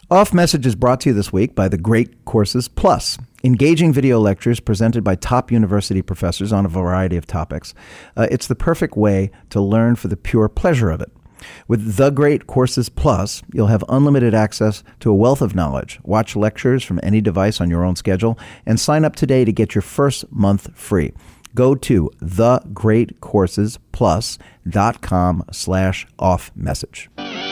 Off Message is brought to you this week by The Great Courses Plus, engaging video lectures presented by top university professors on a variety of topics. It's the perfect way to learn for the pure pleasure of it. With The Great Courses Plus, you'll have unlimited access to a wealth of knowledge, watch lectures from any device on your own schedule, and sign up today to get your first month free. Go to thegreatcoursesplus.com/offmessage.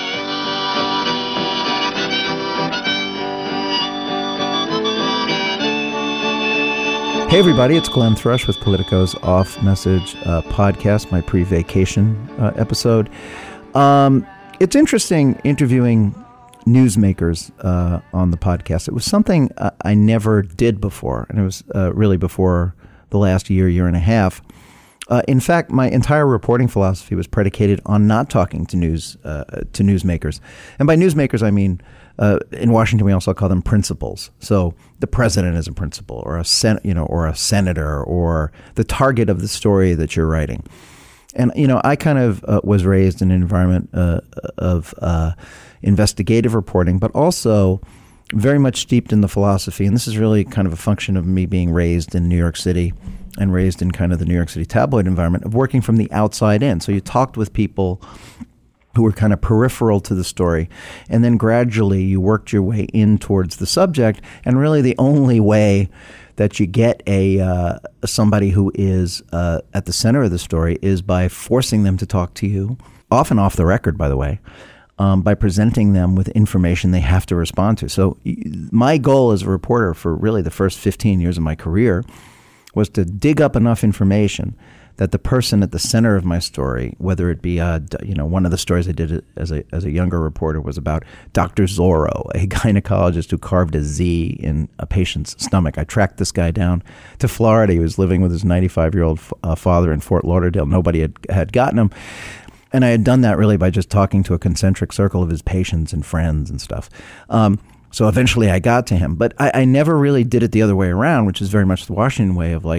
Hey everybody, it's Glenn Thrush with Politico's Off Message podcast, my pre-vacation episode. It's interesting interviewing newsmakers on the podcast. It was something I never did before, and it was really before the last year and a half. In fact, my entire reporting philosophy was predicated on not talking to newsmakers. And by newsmakers, I mean, in Washington, we also call them principals. So the president is a principal, or a senator, or the target of the story that you're writing. And I kind of was raised in an environment of investigative reporting, but also very much steeped in the philosophy. And this is really kind of a function of me being raised in New York City and raised in kind of the New York City tabloid environment of working from the outside in. So you talked with people who were kind of peripheral to the story, and then gradually you worked your way in towards the subject. And really the only way that you get somebody who is at the center of the story is by forcing them to talk to you, often off the record, by the way, by presenting them with information they have to respond to. So my goal as a reporter for really the first 15 years of my career was to dig up enough information that the person at the center of my story, whether it be, one of the stories I did as a younger reporter was about Dr. Zorro, a gynecologist who carved a Z in a patient's stomach. I tracked this guy down to Florida. He was living with his 95-year-old father in Fort Lauderdale. Nobody had gotten him. And I had done that really by just talking to a concentric circle of his patients and friends and stuff. So eventually I got to him. But I never really did it the other way around, which is very much the Washington way of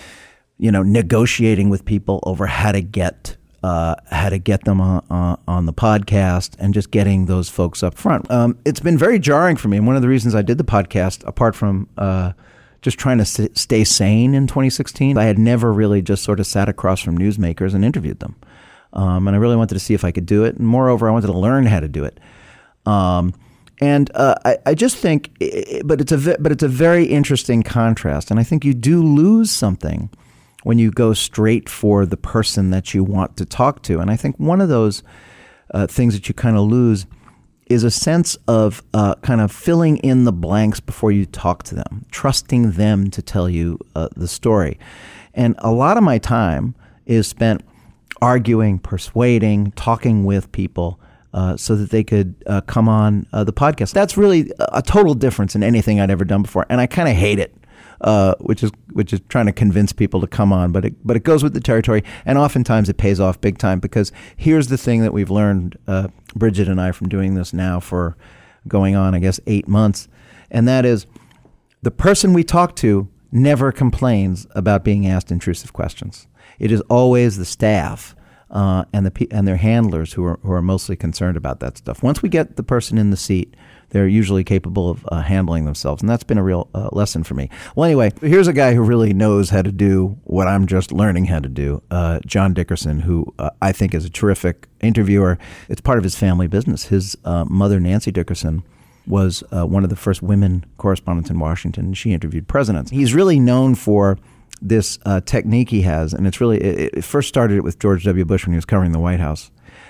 negotiating with people over how to get them on the podcast and just getting those folks up front. It's been very jarring for me. And one of the reasons I did the podcast, apart from just trying to stay sane in 2016, I had never really just sort of sat across from newsmakers and interviewed them. And I really wanted to see if I could do it. And moreover, I wanted to learn how to do it. I just think, but it's a very interesting contrast. And I think you do lose something when you go straight for the person that you want to talk to. And I think one of those things that you kind of lose is a sense of kind of filling in the blanks before you talk to them, trusting them to tell you the story. And a lot of my time is spent arguing, persuading, talking with people so that they could come on the podcast. That's really a total difference in anything I'd ever done before. And I kind of hate it. Which is trying to convince people to come on, but it goes with the territory, and oftentimes it pays off big time, because here's the thing that we've learned, Bridget and I, from doing this now for going on, I guess, 8 months, and that is the person we talk to never complains about being asked intrusive questions. It is always the staff and their handlers who are mostly concerned about that stuff. Once we get the person in the seat, they're usually capable of handling themselves. And that's been a real lesson for me. Well, anyway, here's a guy who really knows how to do what I'm just learning how to do, John Dickerson, who I think is a terrific interviewer. It's part of his family business. His mother, Nancy Dickerson, was one of the first women correspondents in Washington, and she interviewed presidents. He's really known for this technique he has, and it first started with George W. Bush when he was covering the White House.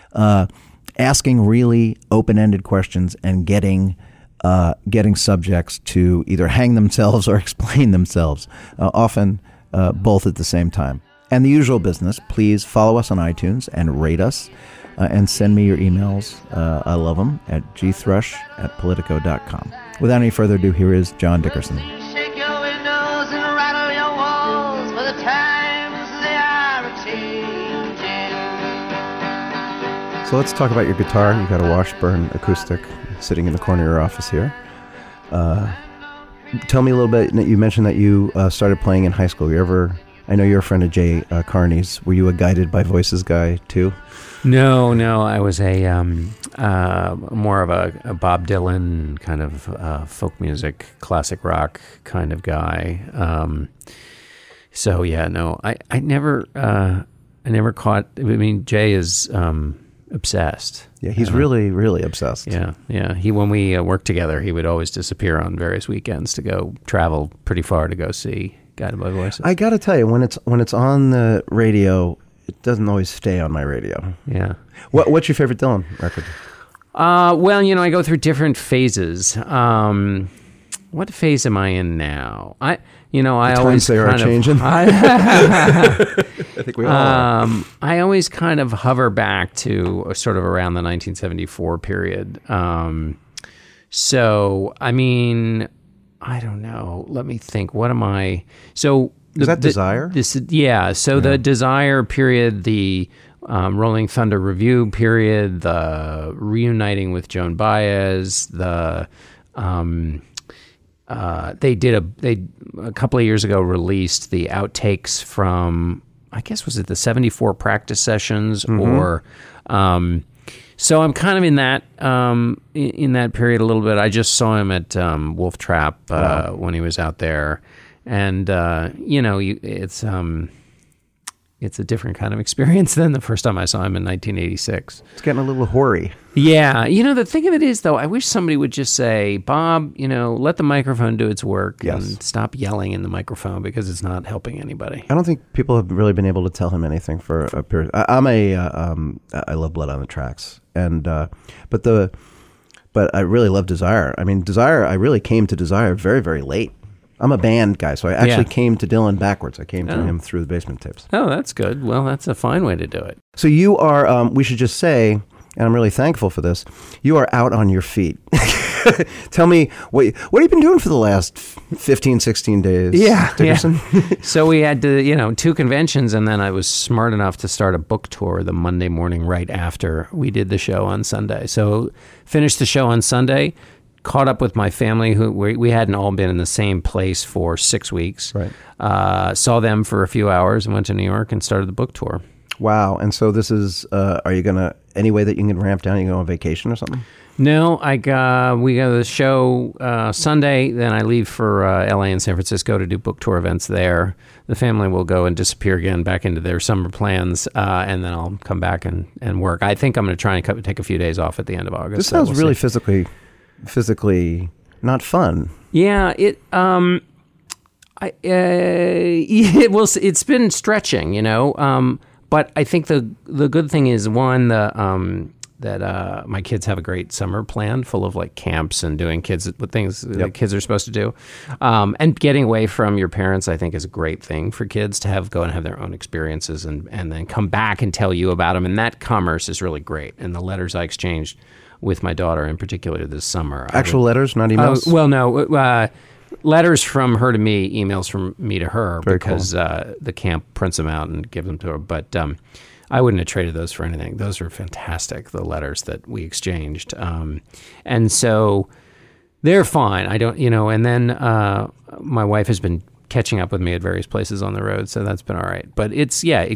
Asking really open-ended questions and getting subjects to either hang themselves or explain themselves, often both at the same time. And the usual business, please follow us on iTunes and rate us and send me your emails. I love them at gthrush@politico.com. Without any further ado, here is John Dickerson. Shake your windows and rattle your walls, for the times they are a-changing. So let's talk about your guitar. You got a Washburn acoustic sitting in the corner of your office here. Tell me a little bit. You mentioned that you started playing in high school. Were you ever I know you're a friend of Jay Carney's. Were you a Guided by Voices guy too? No, I was a more of a Bob Dylan kind of folk music, classic rock kind of guy. So yeah, no, I never caught. I mean, Jay is obsessed. Yeah, he's really obsessed. Yeah. When we worked together, he would always disappear on various weekends to go travel pretty far to go see Guided by Voices. I got to tell you, when it's on the radio, it doesn't always stay on my radio. Yeah. What's your favorite Dylan record? Well, I go through different phases. What phase am I in now? I always they are changing. I think we all are. I always kind of hover back to sort of around the 1974 period. So, I mean, I don't know. Let me think. What am I? So is that Desire? The Desire period, the Rolling Thunder Review period, the reuniting with Joan Baez, the they a couple of years ago released the outtakes from, I guess, was it the 74 practice sessions or so I'm kind of in that period a little bit. I just saw him at Wolf Trap when he was out there, and it's a different kind of experience than the first time I saw him in 1986. It's getting a little hoary. Yeah. The thing of it is, though, I wish somebody would just say, Bob, let the microphone do its work and stop yelling in the microphone because it's not helping anybody. I don't think people have really been able to tell him anything for a period. I love Blood on the Tracks. And, but I really love Desire. I mean, Desire, I really came to Desire very, very late. I'm a band guy, so I actually came to Dylan backwards. I came to him through the Basement Tapes. Oh, that's good. Well, that's a fine way to do it. So you are, we should just say, and I'm really thankful for this, you are out on your feet. Tell me, what have you been doing for the last 15, 16 days, Dickerson? So we had to, 2 conventions, and then I was smart enough to start a book tour the Monday morning right after we did the show on Sunday. So finished the show on Sunday, caught up with my family, who we hadn't all been in the same place for 6 weeks. Right. Saw them for a few hours and went to New York and started the book tour. Wow. And so this is, are you going to, any way that you can ramp down, you go on vacation or something? No, we go to the show Sunday, then I leave for LA and San Francisco to do book tour events there. The family will go and disappear again back into their summer plans, and then I'll come back and work. I think I'm going to try and take a few days off at the end of August. This sounds really physically not fun. Yeah, it's been stretching, but I think the good thing is, one, that my kids have a great summer planned full of like camps and doing things that kids are supposed to do. And getting away from your parents, I think, is a great thing for kids to go and have their own experiences and then come back and tell you about them. And that commerce is really great. And the letters I exchanged with my daughter in particular this summer. Actual letters, not emails? Well, no. Letters from her to me, emails from me to her. Very because cool. The camp prints them out and gives them to her. But I wouldn't have traded those for anything. Those are fantastic, the letters that we exchanged. And so they're fine. I don't, and then my wife has been catching up with me at various places on the road, so that's been all right. But it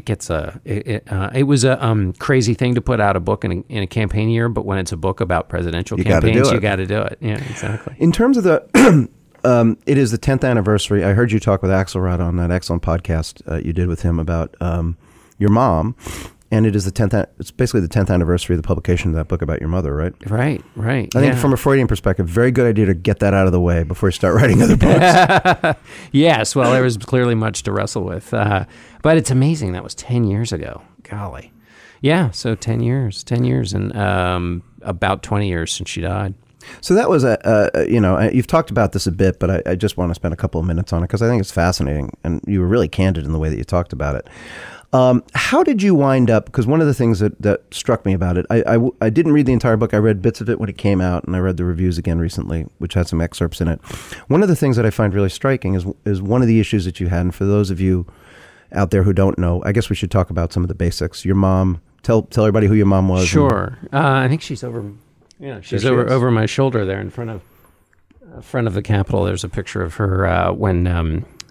was a crazy thing to put out a book in a campaign year, but when it's a book about presidential campaigns, you got to do it. Yeah, exactly. In terms of the, it is the 10th anniversary. I heard you talk with Axelrod on that excellent podcast you did with him about your mom. And it is the 10th. It's basically the 10th anniversary of the publication of that book about your mother, right? Right. I think from a Freudian perspective, very good idea to get that out of the way before you start writing other books. Yes. Well, there was clearly much to wrestle with, but it's amazing that was 10 years ago. Golly. Yeah. So 10 years, and about 20 years since she died. So that was you've talked about this a bit, but I just want to spend a couple of minutes on it because I think it's fascinating, and you were really candid in the way that you talked about it. How did you wind up? Because one of the things that struck me about it, I didn't read the entire book. I read bits of it when it came out, and I read the reviews again recently, which had some excerpts in it. One of the things that I find really striking is one of the issues that you had. And for those of you out there who don't know, I guess we should talk about some of the basics. Your mom, tell everybody who your mom was. Sure. I think she's over. Yeah, she's over my shoulder there in front of the Capitol. There's a picture of her when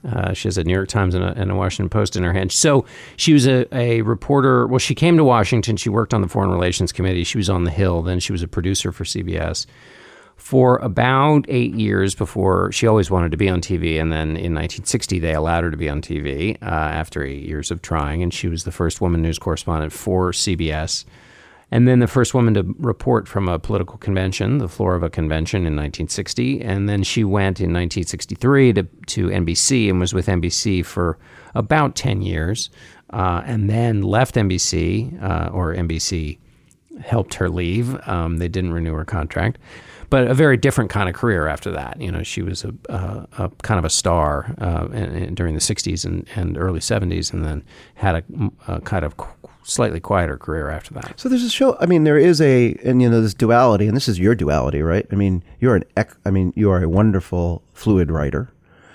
She has a New York Times and a Washington Post in her hand. So she was a reporter. Well, she came to Washington. She worked on the Foreign Relations Committee. She was on the Hill. Then she was a producer for CBS for about 8 years before she always wanted to be on TV. And then in 1960, they allowed her to be on TV after 8 years of trying. And she was the first woman news correspondent for CBS. And then the first woman to report from a political convention, the floor of a convention in 1960. And then she went in 1963 to NBC and was with NBC for about 10 years, and then left NBC, or NBC helped her leave. They didn't renew her contract. But a very different kind of career after that. You know, she was a kind of a star during the 60s and early 70s, and then had a kind of slightly quieter career after that. So there's a show. I mean, there is this duality, and this is your duality, right? I mean, you are a wonderful fluid writer.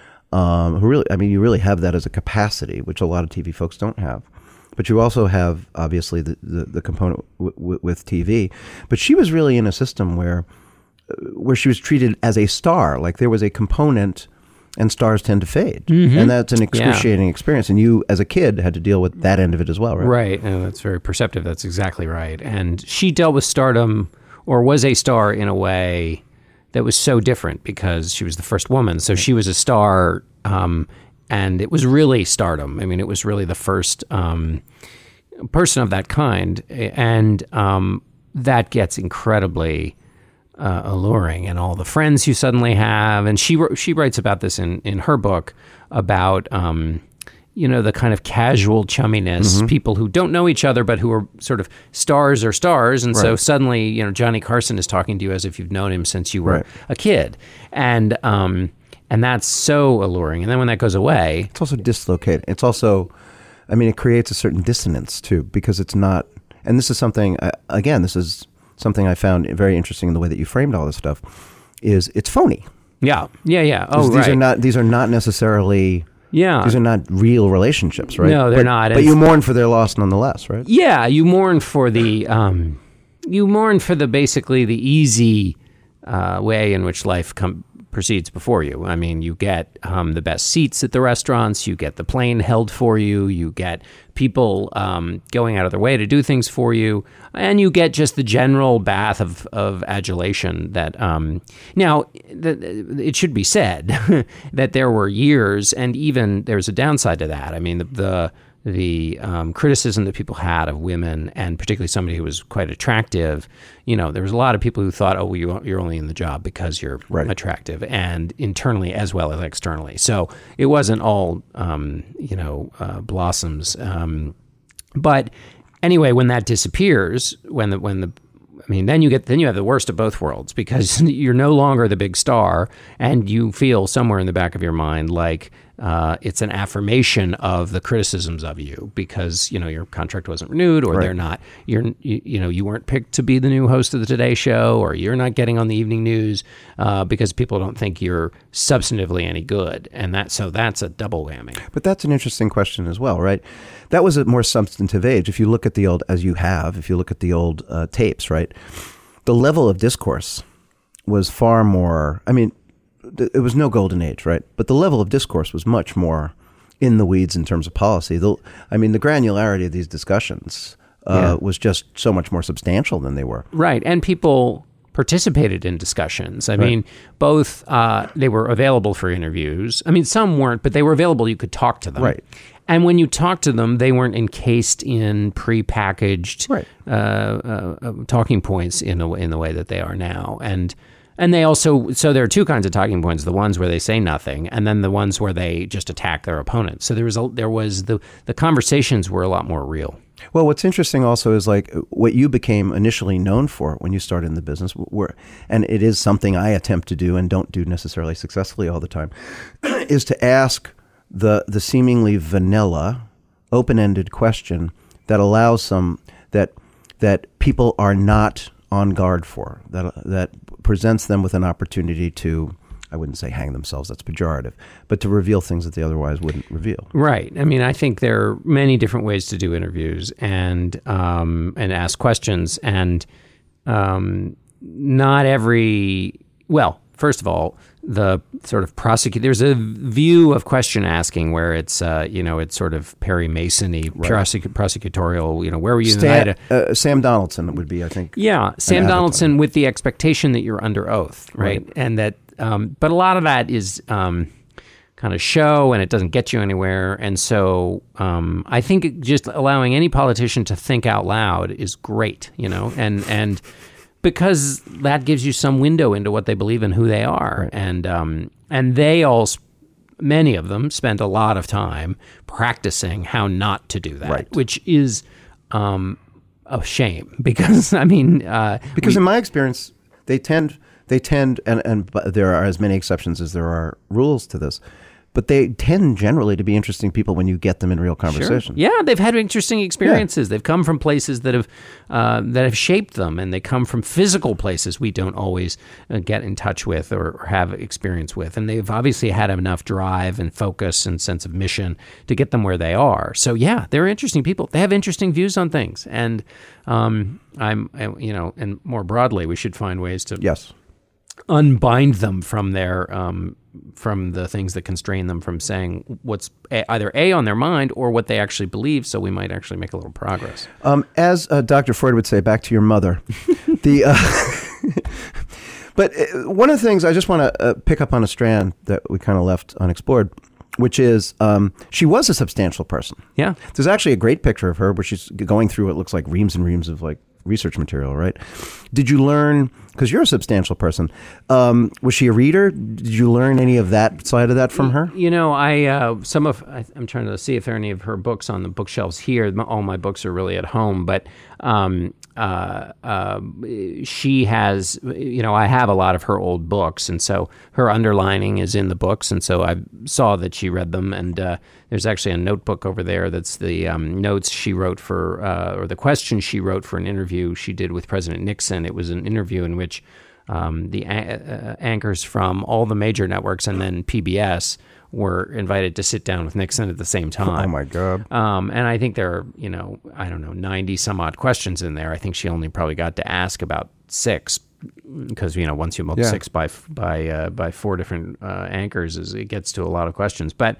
You really have that as a capacity, which a lot of TV folks don't have. But you also have obviously the component with TV. But she was really in a system where she was treated as a star, like there was a component, and stars tend to fade. Mm-hmm. And that's an excruciating experience. And you, as a kid, had to deal with that end of it as well, right? Right. And that's very perceptive. That's exactly right. And she dealt with stardom, or was a star, in a way that was so different because she was the first woman. So she was a star, and it was really stardom. I mean, it was really the first person of that kind. And that gets incredibly alluring, and all the friends you suddenly have. And she writes about this in her book about the kind of casual chumminess, mm-hmm. people who don't know each other but who are sort of stars, and so suddenly Johnny Carson is talking to you as if you've known him since you were a kid, and that's so alluring. And then when that goes away, it's also dislocated. It's also, it creates a certain dissonance too, because it's not. And this is something something I found very interesting in the way that you framed all this stuff, is it's phony. Yeah. These are not necessarily. Yeah. These are not real relationships, right? No, they're not. But you mourn for their loss nonetheless, right? Yeah, you mourn for the basically the easy way in which life proceeds before you. I mean, you get the best seats at the restaurants, you get the plane held for you, you get people going out of their way to do things for you, and you get just the general bath of adulation that now it should be said that there were years, and even there's a downside to that. I mean, the criticism that people had of women, and particularly somebody who was quite attractive, there was a lot of people who thought, oh, well, you're only in the job because you're attractive, and internally as well as externally. So it wasn't all, blossoms. But anyway, when that disappears, then you have the worst of both worlds, because you're no longer the big star, and you feel somewhere in the back of your mind like it's an affirmation of the criticisms of you because your contract wasn't renewed, or they're not. You weren't picked to be the new host of the Today Show, or you're not getting on the evening news because people don't think you're substantively any good, and that's a double whammy. But that's an interesting question as well, right? That was a more substantive age. If you look at the old, tapes, right, the level of discourse was far more. It was no golden age, right? But the level of discourse was much more in the weeds in terms of policy. The granularity of these discussions was just so much more substantial than they were. Right, and people participated in discussions. Both they were available for interviews. Some weren't, but they were available. You could talk to them. Right. And when you talked to them, they weren't encased in prepackaged talking points in the way that they are now. And they also, so there are two kinds of talking points: the ones where they say nothing, and then the ones where they just attack their opponent. So the conversations were a lot more real. Well, what's interesting also is like what you became initially known for when you started in the business, and it is something I attempt to do and don't do necessarily successfully all the time, is to ask the seemingly vanilla, open-ended question that allows that people are not on guard for, that presents them with an opportunity to, I wouldn't say hang themselves, that's pejorative, but to reveal things that they otherwise wouldn't reveal. Right. I think there are many different ways to do interviews and ask questions, and not every, well, first of all, the sort of there's a view of question asking where it's, it's sort of Perry Mason-y, prosecutorial, where were you tonight? Sam Donaldson would be, I think. Yeah, Sam Donaldson with the expectation that you're under oath, right? And that, but a lot of that is kind of show, and it doesn't get you anywhere. And so I think just allowing any politician to think out loud is great, and because that gives you some window into what they believe and who they are. Right. And they all, many of them, spent a lot of time practicing how not to do that, which is a shame because, because in my experience, they tend, and there are as many exceptions as there are rules to this, but they tend generally to be interesting people when you get them in real conversation. Sure. Yeah, they've had interesting experiences. Yeah. They've come from places that have shaped them, and they come from physical places we don't always get in touch with or have experience with. And they've obviously had enough drive and focus and sense of mission to get them where they are. So yeah, they're interesting people. They have interesting views on things, and and more broadly, we should find ways to unbind them from their from the things that constrain them from saying what's either on their mind or what they actually believe, so we might actually make a little progress. As Dr. Freud would say, back to your mother. But one of the things I just want to pick up on a strand that we kind of left unexplored, which is she was a substantial person. Yeah. There's actually a great picture of her where she's going through what looks like reams and reams of research material, right? Did you learn, because you're a substantial person, was she a reader? Did you learn any of that side of that from her? I'm trying to see if there are any of her books on the bookshelves here. All my books are really at home, but she has, I have a lot of her old books, and so her underlining is in the books, and so I saw that she read them, and there's actually a notebook over there that's the notes she wrote for, or the questions she wrote for an interview she did with President Nixon. It was an interview in which the anchors from all the major networks and then PBS were invited to sit down with Nixon at the same time. Oh, my God. And I think there are, 90 some odd questions in there. I think she only probably got to ask about 6 because, once you multiply 6 by 4 different anchors, it gets to a lot of questions. But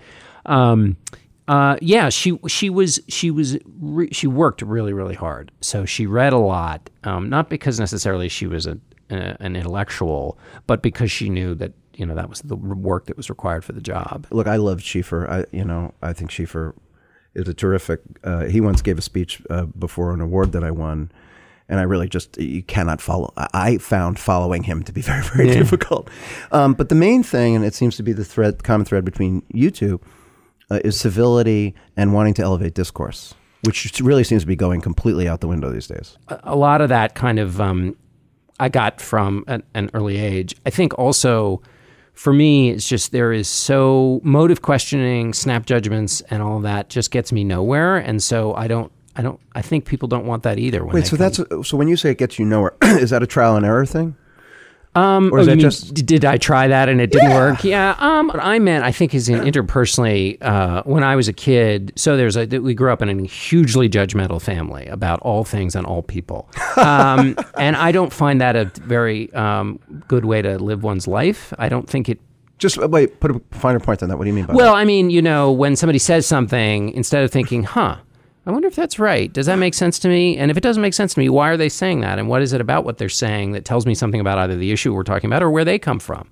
she worked really, really hard. So she read a lot, not because necessarily she was an intellectual, but because she knew that that was the work that was required for the job. Look, I loved Schieffer. I think Schieffer is a terrific. He once gave a speech before an award that I won, and I really you cannot follow. I found following him to be very, very difficult. But the main thing, and it seems to be the common thread between you two, is civility and wanting to elevate discourse, which really seems to be going completely out the window these days. A lot of that kind of I got from an early age. I think also, for me, it's just there is so motive questioning, snap judgments, and all that just gets me nowhere. And so I think people don't want that either. So when you say it gets you nowhere, is that a trial and error thing? Or is that did I try that and it didn't work? Yeah. What I meant, I think, is interpersonally, when I was a kid, so we grew up in a hugely judgmental family about all things and all people. And I don't find that a very good way to live one's life. I don't think it. Just wait, put a finer point on that. What do you mean by that? Well, I mean, when somebody says something, instead of thinking, I wonder if that's right. Does that make sense to me? And if it doesn't make sense to me, why are they saying that? And what is it about what they're saying that tells me something about either the issue we're talking about or where they come from?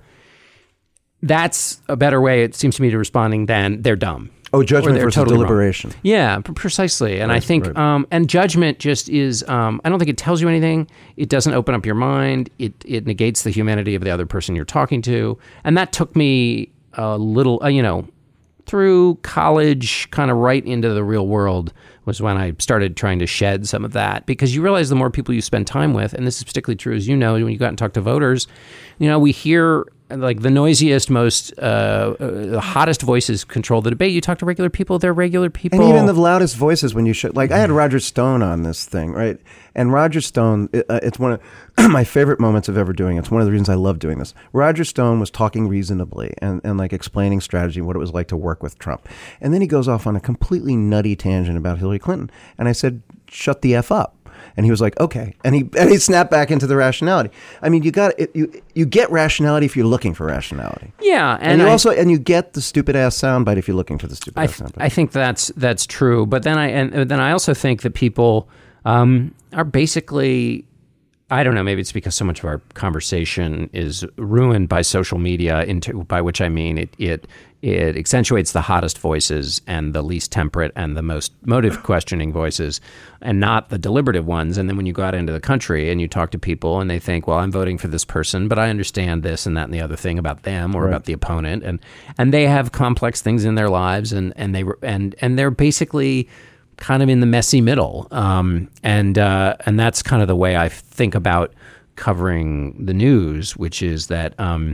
That's a better way, it seems to me, to responding than they're dumb. Oh, judgment versus totally deliberation. Wrong. Yeah, precisely. And I think, and judgment just is, I don't think it tells you anything. It doesn't open up your mind. It negates the humanity of the other person you're talking to. And that took me a little, through college, kind of right into the real world was when I started trying to shed some of that, because you realize the more people you spend time with, and this is particularly true, as when you go out and talk to voters, we hear like the noisiest, most, the hottest voices control the debate. You talk to regular people, they're regular people. And even the loudest voices when you should, I had Roger Stone on this thing, right? And Roger Stone, it's one of my favorite moments of ever doing it. It's one of the reasons I love doing this. Roger Stone was talking reasonably and explaining strategy, what it was like to work with Trump. And then he goes off on a completely nutty tangent about Hillary Clinton. And I said, shut the F up. And he was like, okay. And he snapped back into the rationality. I mean, you get rationality if you're looking for rationality. Yeah. And you get the stupid ass soundbite if you're looking for the stupid ass soundbite. I think that's true. But then I also think that people are basically, I don't know, maybe it's because so much of our conversation is ruined by social media, by which I mean it accentuates the hottest voices and the least temperate and the most motive questioning voices, and not the deliberative ones. And then when you go out into the country and you talk to people and they think, well, I'm voting for this person, but I understand this and that and the other thing about them or about the opponent, and they have complex things in their lives, and they're basically kind of in the messy middle, and that's kind of the way I think about covering the news, which is that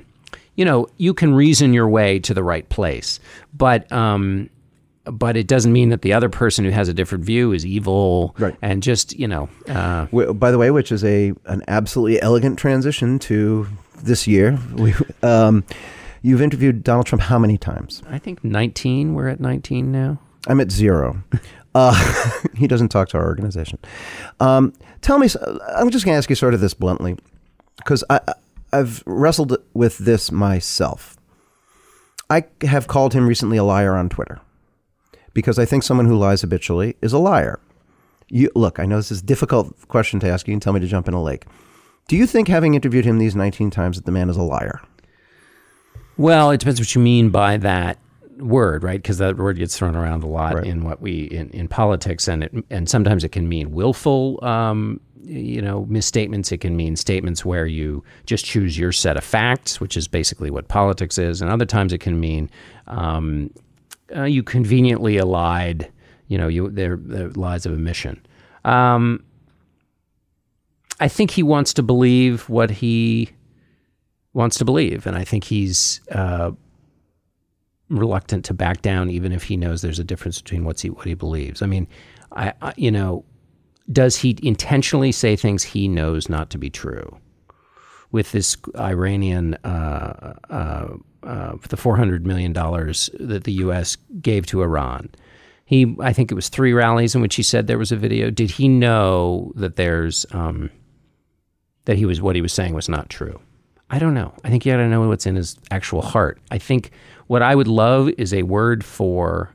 you can reason your way to the right place, but it doesn't mean that the other person who has a different view is evil, right? And just by the way, which is an absolutely elegant transition to this year. You've interviewed Donald Trump how many times? I think 19. We're at 19 now. I'm at 0. He doesn't talk to our organization. Tell me, I'm just going to ask you sort of this bluntly, because I've wrestled with this myself. I have called him recently a liar on Twitter, because I think someone who lies habitually is a liar. Look, I know this is a difficult question to ask. You can tell me to jump in a lake. Do you think, having interviewed him these 19 times, that the man is a liar? Well, it depends what you mean by that word, right? Because that word gets thrown around a lot in what in politics, and sometimes it can mean willful, misstatements. It can mean statements where you just choose your set of facts, which is basically what politics is. And other times it can mean you conveniently allied, they're lies of omission. I think he wants to believe what he wants to believe, and I think he's reluctant to back down, even if he knows there's a difference between what he believes. I mean, does he intentionally say things he knows not to be true? With this Iranian, the $400 million that the U.S. gave to Iran, I think it was 3 rallies in which he said there was a video. Did he know that there's that what he was saying was not true? I don't know. I think you got to know what's in his actual heart. I think what I would love is a word for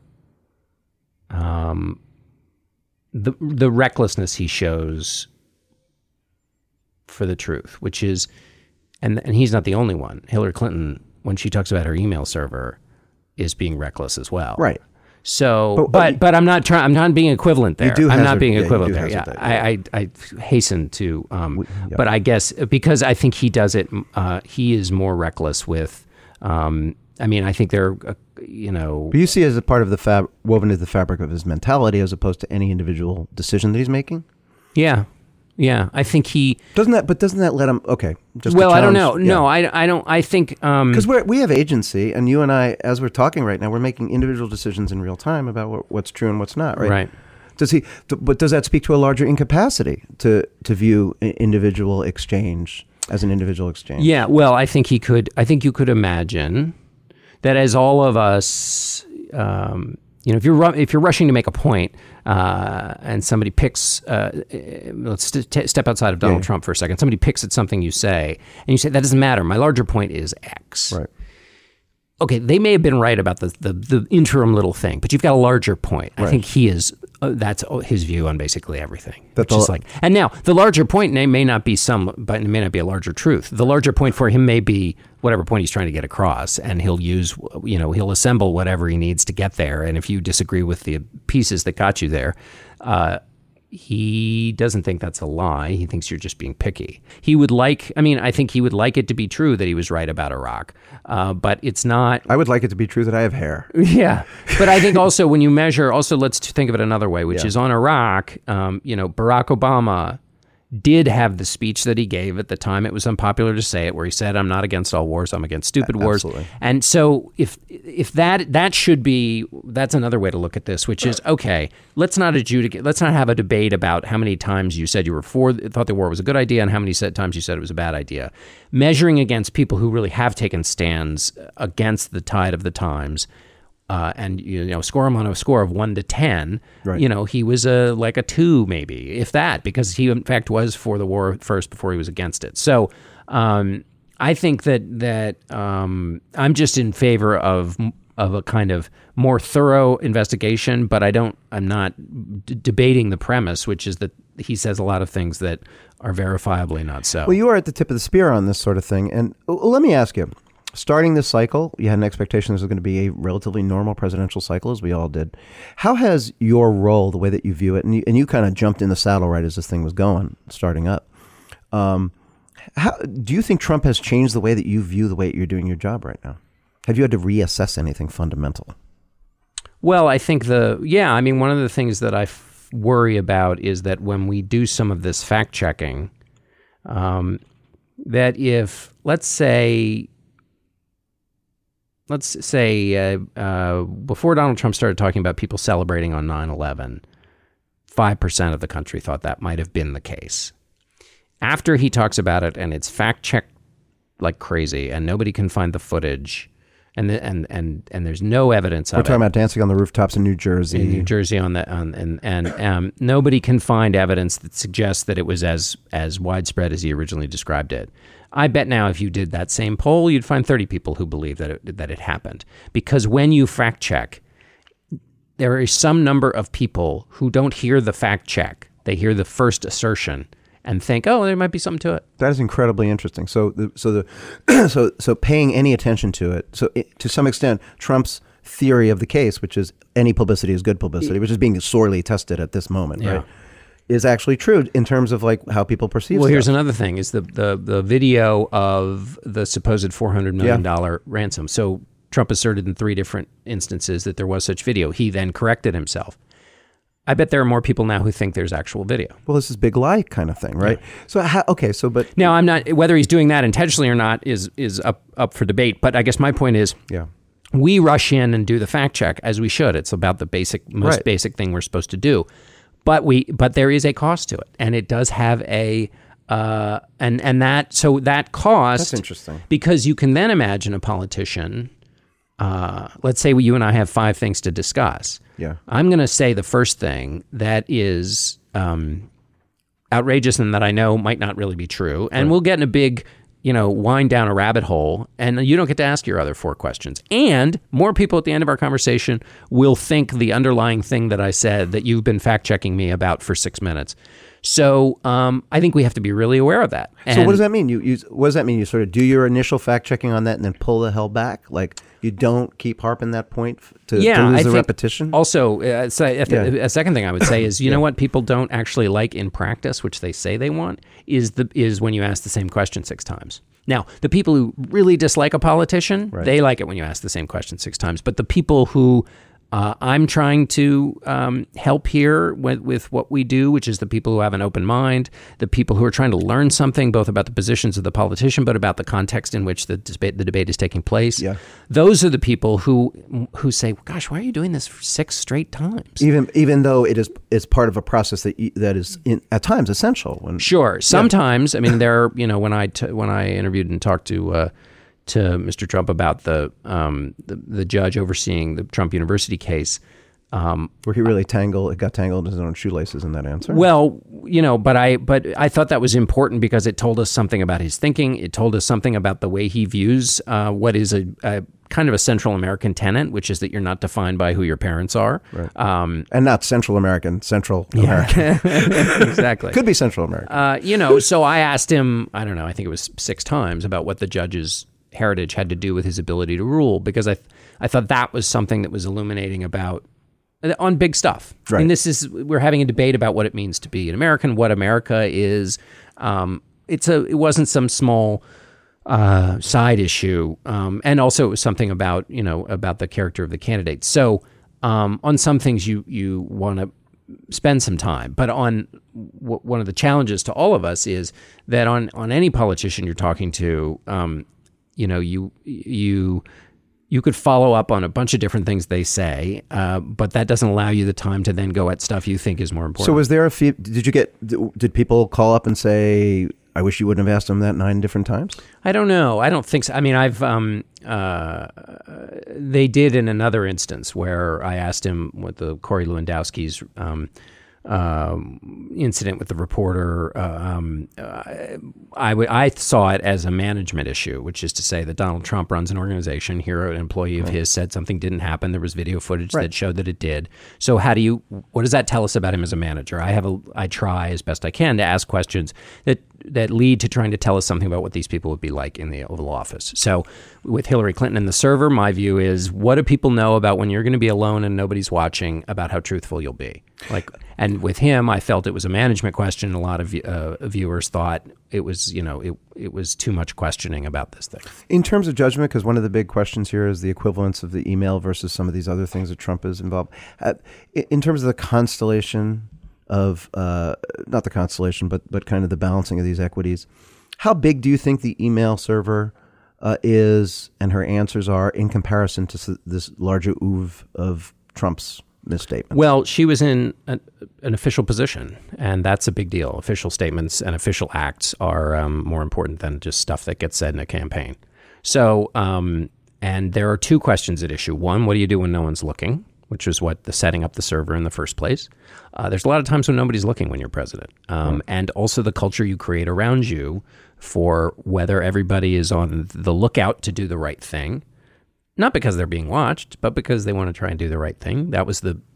the recklessness he shows for the truth, which is, and he's not the only one. Hillary Clinton, when she talks about her email server, is being reckless as well. Right. So, but I'm not trying. I'm not being equivalent there. I'm not being equivalent there. Yeah, I hasten to. But I guess because I think he does it. He is more reckless with. I mean, I think they're. But you see it as a part of the woven into the fabric of his mentality, as opposed to any individual decision that he's making. Yeah. Yeah, I think he doesn't that let him? Okay, just well, I don't know. Yeah. No, I don't. I think because we have agency, and you and I, as we're talking right now, we're making individual decisions in real time about what's true and what's not. Right. Right. But does that speak to a larger incapacity to view individual exchange as an individual exchange? Yeah. Well, I think he could. I think you could imagine that as all of us. If you're rushing to make a point and somebody picks, let's step outside of Donald Trump for a second. Somebody picks at something you say, and you say that doesn't matter. My larger point is X. Right. Okay, they may have been right about the interim little thing, but you've got a larger point. Right. I think he is. That's his view on basically everything. And now the larger point may not be but it may not be a larger truth. The larger point for him may be whatever point he's trying to get across, and he'll use, he'll assemble whatever he needs to get there. And if you disagree with the pieces that got you there, he doesn't think that's a lie. He thinks you're just being picky. I think he would like it to be true that he was right about Iraq, but it's not. I would like it to be true that I have hair. Yeah. But I think also when you measure, let's think of it another way, which is on Iraq, Barack Obama did have the speech that he gave at the time. It was unpopular to say it, where he said, "I'm not against all wars. I'm against stupid wars." Absolutely. And so if that should be, that's another way to look at this, which is, okay, let's not have a debate about how many times you said you thought the war was a good idea and how many times you said it was a bad idea. Measuring against people who really have taken stands against the tide of the times, and score him on a score of 1 to 10, Right. he was like a 2 maybe, if that, because he in fact was for the war first before he was against it. So I think that I'm just in favor of a kind of more thorough investigation, but I'm not debating the premise, which is that he says a lot of things that are verifiably not so. Well, you are at the tip of the spear on this sort of thing. And let me ask you, starting this cycle, you had an expectation this was going to be a relatively normal presidential cycle, as we all did. How has your role, the way that you view it, and you kind of jumped in the saddle right as this thing was starting up. How do you think Trump has changed the way that you view the way you're doing your job right now? Have you had to reassess anything fundamental? Well, I think one of the things that I worry about is that when we do some of this fact checking, that if, let's say before Donald Trump started talking about people celebrating on 9/11, 5% of the country thought that might have been the case. After he talks about it and it's fact checked like crazy and nobody can find the footage, and there's no evidence of it. We're talking about dancing on the rooftops in New Jersey. In New Jersey nobody can find evidence that suggests that it was as widespread as he originally described it. I bet now if you did that same poll, you'd find 30 people who believe that it happened. Because when you fact check, there is some number of people who don't hear the fact check. They hear the first assertion and think, oh, there might be something to it. That is incredibly interesting. So paying any attention to it. So to some extent, Trump's theory of the case, which is any publicity is good publicity, which is being sorely tested at this moment, right, is actually true in terms of like how people perceive. Well, here's another thing: is the video of the supposed $400 million ransom. So Trump asserted in 3 different instances that there was such video. He then corrected himself. I bet there are more people now who think there's actual video. Well, this is big lie kind of thing, right? Yeah. So but now I'm not, whether he's doing that intentionally or not is up for debate. But I guess my point is, we rush in and do the fact check as we should. It's about the most basic thing we're supposed to do. But there is a cost to it, and it does have a that cost. That's interesting, because you can then imagine a politician. Let's say you and I have 5 things to discuss. Yeah, I'm going to say the first thing that is outrageous and that I know might not really be true, and we'll get in a big, wind down a rabbit hole, and you don't get to ask your other 4 questions. And more people at the end of our conversation will think the underlying thing that I said that you've been fact checking me about for 6 minutes. So I think we have to be really aware of that. So what does that mean? What does that mean? You sort of do your initial fact checking on that and then pull the hell back? Like you don't keep harping that point to lose the repetition? Also, a second thing I would say is, you know what people don't actually like in practice, which they say they want, is when you ask the same question 6 times. Now, the people who really dislike a politician, they like it when you ask the same question 6 times. But the people who I'm trying to help here with what we do, which is the people who have an open mind, the people who are trying to learn something, both about the positions of the politician, but about the context in which the debate is taking place. Yeah. Those are the people who say, "Gosh, why are you doing this for 6 straight times?" Even though it's part of a process that is at times essential. Sure. Sometimes, I mean, there are, when I interviewed and talked to Mr. Trump about the judge overseeing the Trump University case. Where he really got tangled in his own shoelaces in that answer. Well, but I thought that was important because it told us something about his thinking. It told us something about the way he views what is a kind of a Central American tenet, which is that you're not defined by who your parents are. Right. And not Central American. Exactly. Could be Central American. So I asked him, I don't know, I think it was 6 times about what the judge's heritage had to do with his ability to rule, because I thought that was something that was illuminating about on big stuff. Right. And we're having a debate about what it means to be an American, what America is. It wasn't some small side issue, and also it was something about the character of the candidate. So on some things you want to spend some time, but on one of the challenges to all of us is that on any politician you're talking to, you could follow up on a bunch of different things they say, but that doesn't allow you the time to then go at stuff you think is more important. So was there did people call up and say, I wish you wouldn't have asked him that 9 different times. I don't know. I don't think so. I mean, they did in another instance where I asked him what the Corey Lewandowski's incident with the reporter. I saw it as a management issue, which is to say that Donald Trump runs an organization. Here, an employee of his said something didn't happen. There was video footage that showed that it did. So what does that tell us about him as a manager? I try as best I can to ask questions that lead to trying to tell us something about what these people would be like in the Oval Office. So with Hillary Clinton and the server, my view is, what do people know about when you're going to be alone and nobody's watching about how truthful you'll be? And with him, I felt it was a management question. A lot of viewers thought it was, it was too much questioning about this thing. In terms of judgment, because one of the big questions here is the equivalence of the email versus some of these other things that Trump is involved. In terms of the constellation of, not the constellation, but kind of the balancing of these equities, how big do you think the email server is and her answers are in comparison to this larger oeuvre of Trump's misstatements? Well, she was in an official position, and that's a big deal. Official statements and official acts are more important than just stuff that gets said in a campaign. So, and there are 2 questions at issue. One, what do you do when no one's looking? Which is what the setting up the server in the first place. There's a lot of times when nobody's looking when you're president. And also the culture you create around you for whether everybody is on the lookout to do the right thing, not because they're being watched, but because they want to try and do the right thing. That was the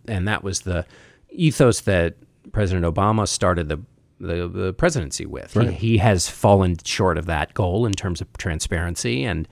ethos that President Obama started the presidency with. Right. He has fallen short of that goal in terms of transparency and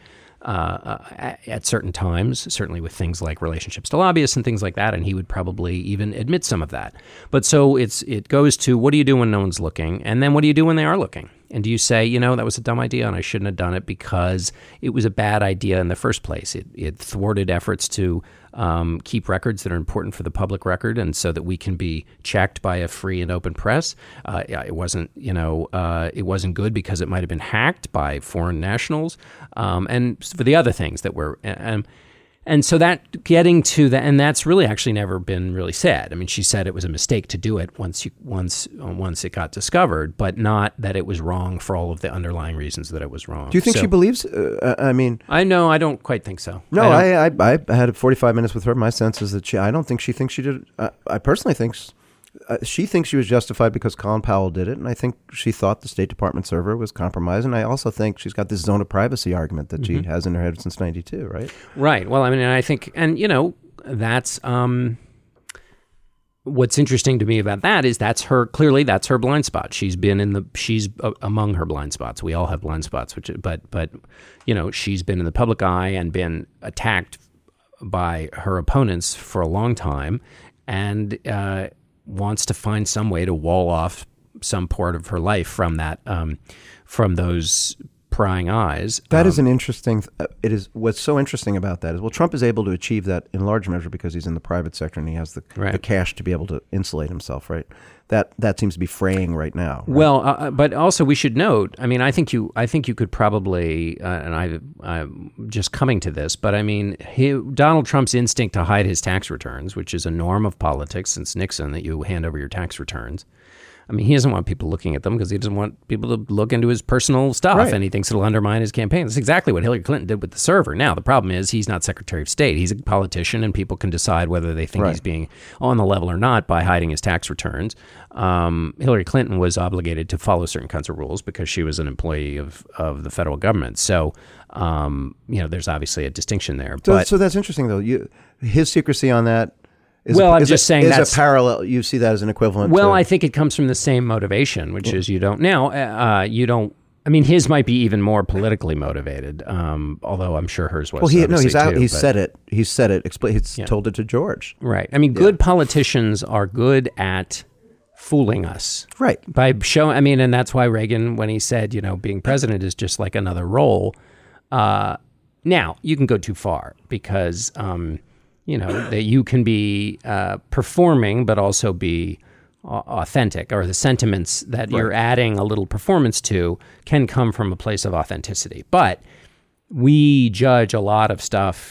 at certain times, certainly with things like relationships to lobbyists and things like that, and he would probably even admit some of that. But so it goes to, what do you do when no one's looking? And then what do you do when they are looking? And do you say, that was a dumb idea and I shouldn't have done it because it was a bad idea in the first place? It thwarted efforts to keep records that are important for the public record, and so that we can be checked by a free and open press. It wasn't, it wasn't good because it might have been hacked by foreign nationals, and for the other things that were. And so that getting to that, and that's really actually never been really said. I mean, she said it was a mistake to do it once it got discovered, but not that it was wrong for all of the underlying reasons that it was wrong. Do you think she believes? I know I don't quite think so. No, I had 45 minutes with her. My sense is that I don't think she thinks she did. I personally think she thinks she was justified because Colin Powell did it, and I think she thought the State Department server was compromised, and I also think she's got this zone of privacy argument that she has in her head since '92, right? Right. Well, I mean, and I think, and that's what's interesting to me about that is that's her blind spot. She's among her blind spots. We all have blind spots, but she's been in the public eye and been attacked by her opponents for a long time, and wants to find some way to wall off some part of her life from that, from those prying eyes. That is an interesting. It is what's so interesting about that is, well, Trump is able to achieve that in large measure because he's in the private sector and he has the cash to be able to insulate himself. Right. That seems to be fraying right now. Right? Well, but also we should note. I mean, I think you could probably, and I'm just coming to this, but I mean, Donald Trump's instinct to hide his tax returns, which is a norm of politics since Nixon, that you hand over your tax returns. I mean, he doesn't want people looking at them because he doesn't want people to look into his personal stuff, and he thinks it'll undermine his campaign. That's exactly what Hillary Clinton did with the server. Now, the problem is he's not Secretary of State. He's a politician, and people can decide whether they think he's being on the level or not by hiding his tax returns. Hillary Clinton was obligated to follow certain kinds of rules because she was an employee of the federal government. So, there's obviously a distinction there. So that's interesting, though. His secrecy on that. I'm just saying that's a parallel. You see that as an equivalent. Well, I think it comes from the same motivation, which is you don't. I mean, his might be even more politically motivated, although I'm sure hers was. Well, he's said it. He's said it. He's told it to George. Right. I mean, good politicians are good at fooling us. Right. By showing. I mean, and that's why Reagan, when he said, being president is just like another role. Now you can go too far because. That you can be performing, but also be authentic, or the sentiments that you're adding a little performance to can come from a place of authenticity. But we judge a lot of stuff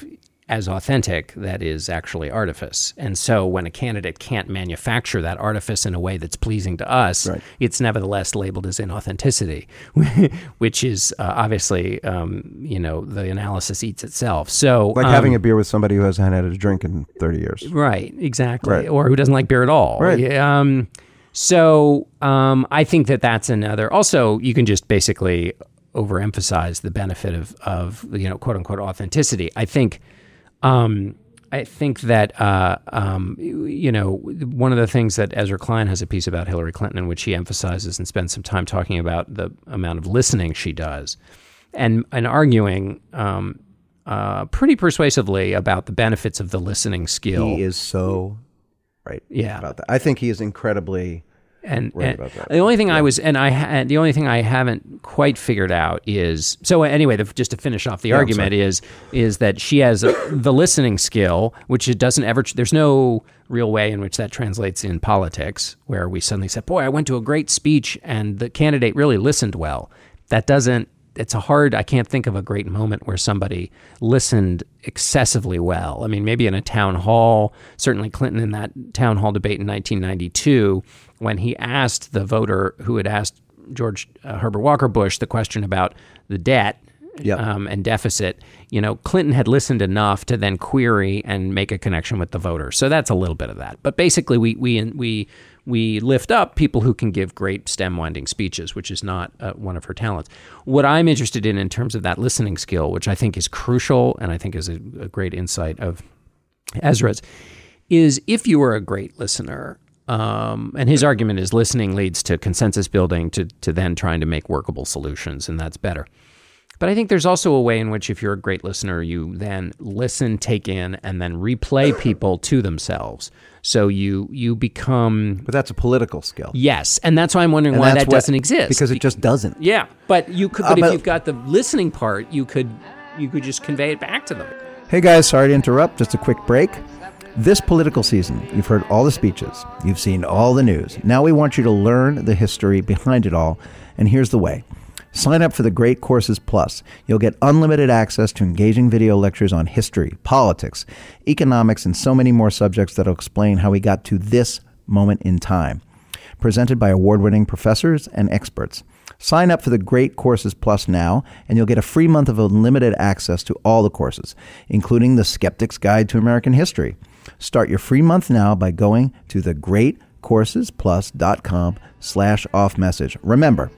as authentic that is actually artifice. And so when a candidate can't manufacture that artifice in a way that's pleasing to us, Right. it's nevertheless labeled as inauthenticity, which is obviously, the analysis eats itself. So Like having a beer with somebody who hasn't had a drink in 30 years. right, exactly, Right. or who doesn't like beer at all. Right. Yeah, I think that's another. Also, you can just basically overemphasize the benefit of quote unquote authenticity. I think that one of the things that Ezra Klein has a piece about Hillary Clinton in which he emphasizes and spends some time talking about the amount of listening she does, and arguing pretty persuasively about the benefits of the listening skill. He is so right about that. I think he is incredibly right about that. The only thing the only thing I haven't quite figured out is, so anyway, just to finish off the argument is that she has the listening skill, which it doesn't ever, there's no real way in which that translates in politics, where we suddenly said, boy, I went to a great speech and the candidate really listened well. That doesn't, I can't think of a great moment where somebody listened excessively well. I mean, maybe in a town hall, certainly Clinton in that town hall debate in 1992, when he asked the voter who had asked George Herbert Walker Bush the question about the debt and deficit, Clinton had listened enough to then query and make a connection with the voter. So that's a little bit of that. But basically, we lift up people who can give great stem-winding speeches, which is not one of her talents. What I'm interested in terms of that listening skill, which I think is crucial and I think is a great insight of Ezra's, is if you are a great listener, and his argument is listening leads to consensus building, to then trying to make workable solutions, and that's better. But I think there's also a way in which if you're a great listener, you then listen, take in, and then replay people to themselves. So you become... But that's a political skill. Yes, and that's why I'm wondering why that doesn't exist. Because it just doesn't. Yeah, but you could. But if you've got the listening part, you could just convey it back to them. Hey guys, sorry to interrupt. Just a quick break. This political season, you've heard all the speeches. You've seen all the news. Now we want you to learn the history behind it all. And here's the way. Sign up for the Great Courses Plus. You'll get unlimited access to engaging video lectures on history, politics, economics, and so many more subjects that'll explain how we got to this moment in time. Presented by award-winning professors and experts. Sign up for the Great Courses Plus now, and you'll get a free month of unlimited access to all the courses, including the Skeptic's Guide to American History. Start your free month now by going to thegreatcoursesplus.com/off-message. Remember,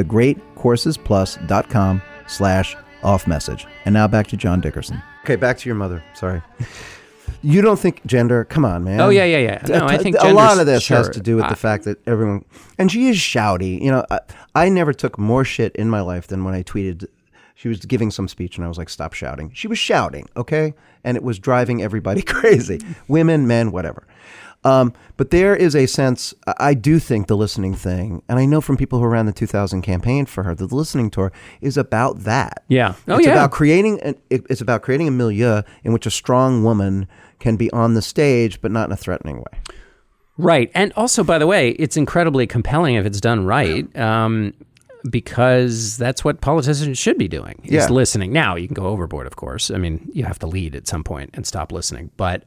thegreatcoursesplus.com/off-message. And now back to John Dickerson. Okay, back to your mother. Sorry. You don't think gender... Come on, man. Oh, yeah. No, I think a lot of this sure. has to do with the fact that everyone... And she is shouty. I never took more shit in my life than when I tweeted... She was giving some speech and I was like, stop shouting. She was shouting, okay? And it was driving everybody crazy. Women, men, whatever. But there is a sense, I do think the listening thing, and I know from people who ran the 2000 campaign for her, that the listening tour is about that. Yeah. It's about creating a milieu in which a strong woman can be on the stage, but not in a threatening way. Right. And also, by the way, it's incredibly compelling if it's done right. Because that's what politicians should be doing, is listening. Now, you can go overboard, of course. I mean, you have to lead at some point and stop listening. But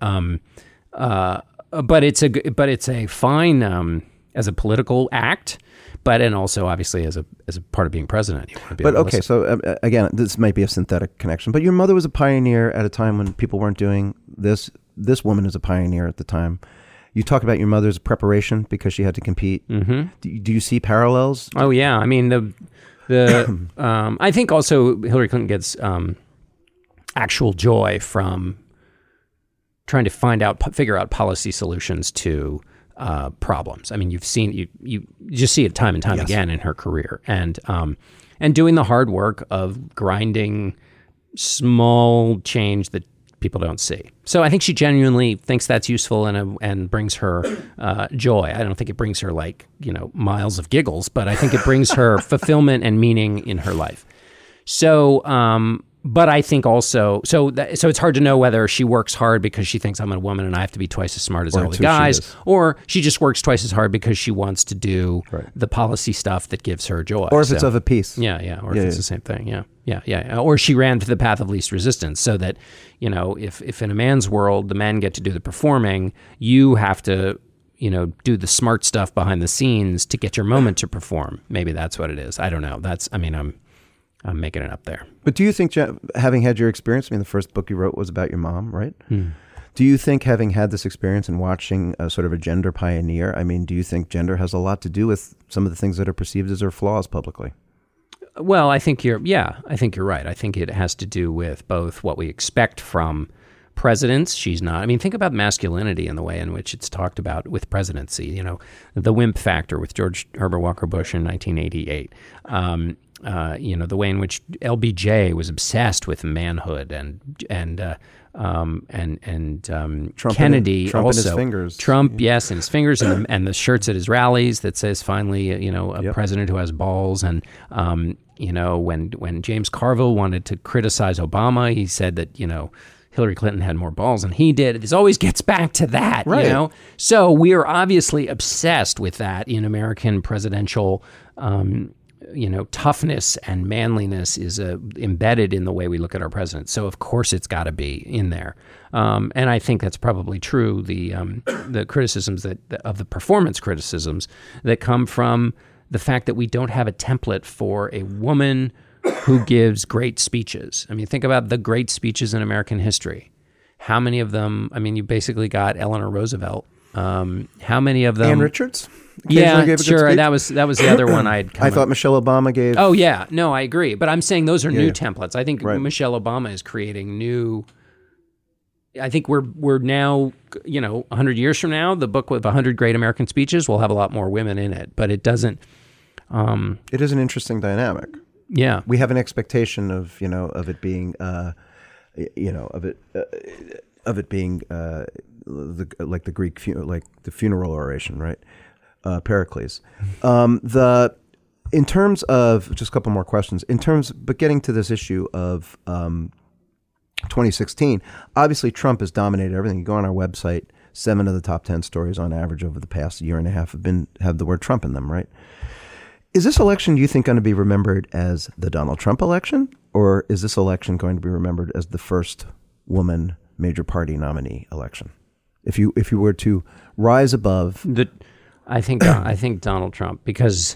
it's a fine as a political act, and also obviously as a part of being president. You want to be able to listen. So again, this might be a synthetic connection, but your mother was a pioneer at a time when people weren't doing this. This woman is a pioneer at the time. You talk about your mother's preparation because she had to compete. Mm-hmm. Do you see parallels? Oh yeah, I mean the I think also Hillary Clinton gets actual joy from trying to figure out policy solutions to problems. I mean, you just see it time and time again in her career, and doing the hard work of grinding small change that people don't see. So I think she genuinely thinks that's useful and brings her joy. I don't think it brings her miles of giggles, but I think it brings her fulfillment and meaning in her life. So But I think also, so it's hard to know whether she works hard because she thinks I'm a woman and I have to be twice as smart as all the guys, or she just works twice as hard because she wants to do the policy stuff that gives her joy. Or if it's of a piece. Yeah, or if it's the same thing, yeah. Or she ran to the path of least resistance, so that, if in a man's world, the men get to do the performing, you have to, do the smart stuff behind the scenes to get your moment to perform. Maybe that's what it is. I don't know. I'm making it up there. But do you think, having had your experience, the first book you wrote was about your mom, right? Do you think, having had this experience and watching a sort of a gender pioneer, do you think gender has a lot to do with some of the things that are perceived as her flaws publicly? Well, I think you're right. I think it has to do with both what we expect from presidents. She's not. Think about masculinity and the way in which it's talked about with presidency. The wimp factor with George Herbert Walker Bush in 1988. The way in which LBJ was obsessed with manhood and Trump Kennedy Trump also. And his fingers. Trump, yes, and his fingers, and the shirts at his rallies that says finally, a president who has balls. And when James Carville wanted to criticize Obama, he said that Hillary Clinton had more balls than he did. This always gets back to that, right. So we are obviously obsessed with that in American presidential. Toughness and manliness is embedded in the way we look at our president. So of course it's got to be in there. And I think that's probably true. The criticisms of the performance criticisms that come from the fact that we don't have a template for a woman who gives great speeches. Think about the great speeches in American history. How many of them? You basically got Eleanor Roosevelt. How many of them? Ann Richards? Yeah, gave a sure. good That was the other one I had. I thought Michelle Obama gave. Oh yeah, no, I agree. But I'm saying those are new templates. I think Right. Michelle Obama is creating new. I think we're now 100 years from now, the book with 100 great American speeches will have a lot more women in it, but it doesn't. It is an interesting dynamic. Yeah, We have an expectation of of it being like the Greek like the funeral oration, right? Pericles. In terms of just a couple more questions. But getting to this issue of 2016, obviously Trump has dominated everything. You go on our website, 7 of the top 10 stories on average over the past year and a half have the word Trump in them, right? Is this election, do you think, going to be remembered as the Donald Trump election, or is this election going to be remembered as the first woman major party nominee election? If you were to rise above, I think Donald Trump, because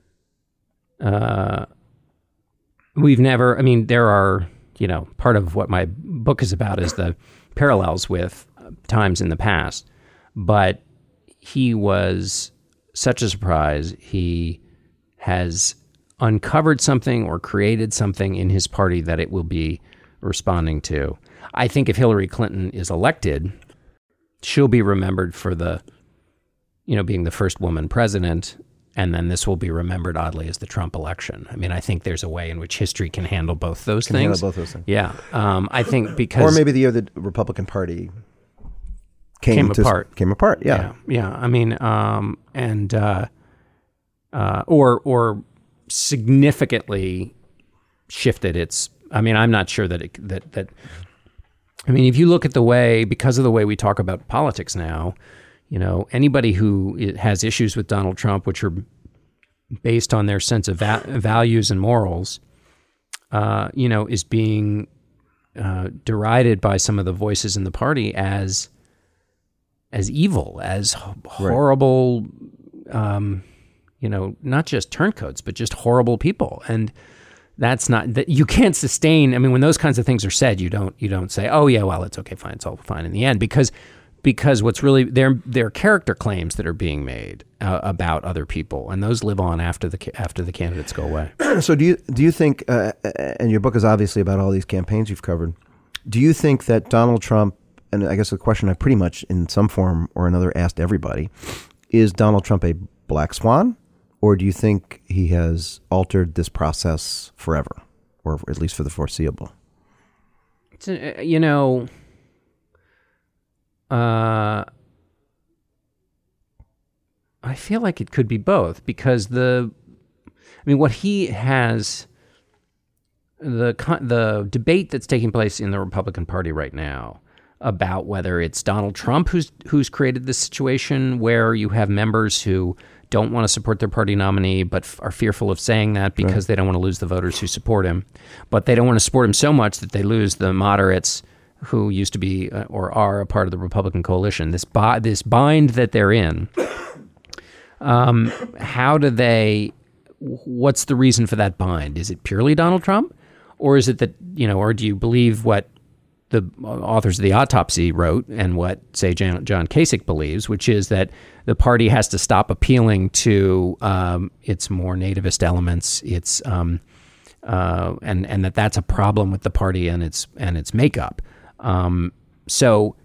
we've never. There are part of what my book is about is the parallels with times in the past, but he was such a surprise. He has uncovered something or created something in his party that it will be responding to. I think if Hillary Clinton is elected, she'll be remembered for being the first woman president, and then this will be remembered oddly as the Trump election. I think there's a way in which history can handle both those things. handle both those things. Yeah, I think because or maybe the year the Republican Party came apart. Yeah. Or significantly shifted its. I'm not sure that if you look at because of the way we talk about politics now, anybody who has issues with Donald Trump, which are based on their sense of values and morals, is being derided by some of the voices in the party as evil, as horrible, not just turncoats, but just horrible people. And that's not that you can't sustain. When those kinds of things are said, you don't say, oh yeah, well, it's okay, fine, it's all fine in the end, because what's really they're character claims that are being made about other people, and those live on after the candidates go away. So do you think, and your book is obviously about all these campaigns you've covered, do you think that Donald Trump, and I guess the question I pretty much in some form or another asked everybody, is Donald Trump a black swan, or do you think he has altered this process forever, or at least for the foreseeable? I feel like it could be both, because what he has the debate that's taking place in the Republican Party right now about whether it's Donald Trump who's created this situation where you have members who don't want to support their party nominee but are fearful of saying that because they don't want to lose the voters who support him, but they don't want to support him so much that they lose the moderates who used to be or are a part of the Republican coalition. This bind that they're in. What's the reason for that bind? Is it purely Donald Trump? Or is it that, or do you believe what the authors of the autopsy wrote and what, say, John Kasich believes, which is that the party has to stop appealing to its more nativist elements, its and that's a problem with the party and its makeup. So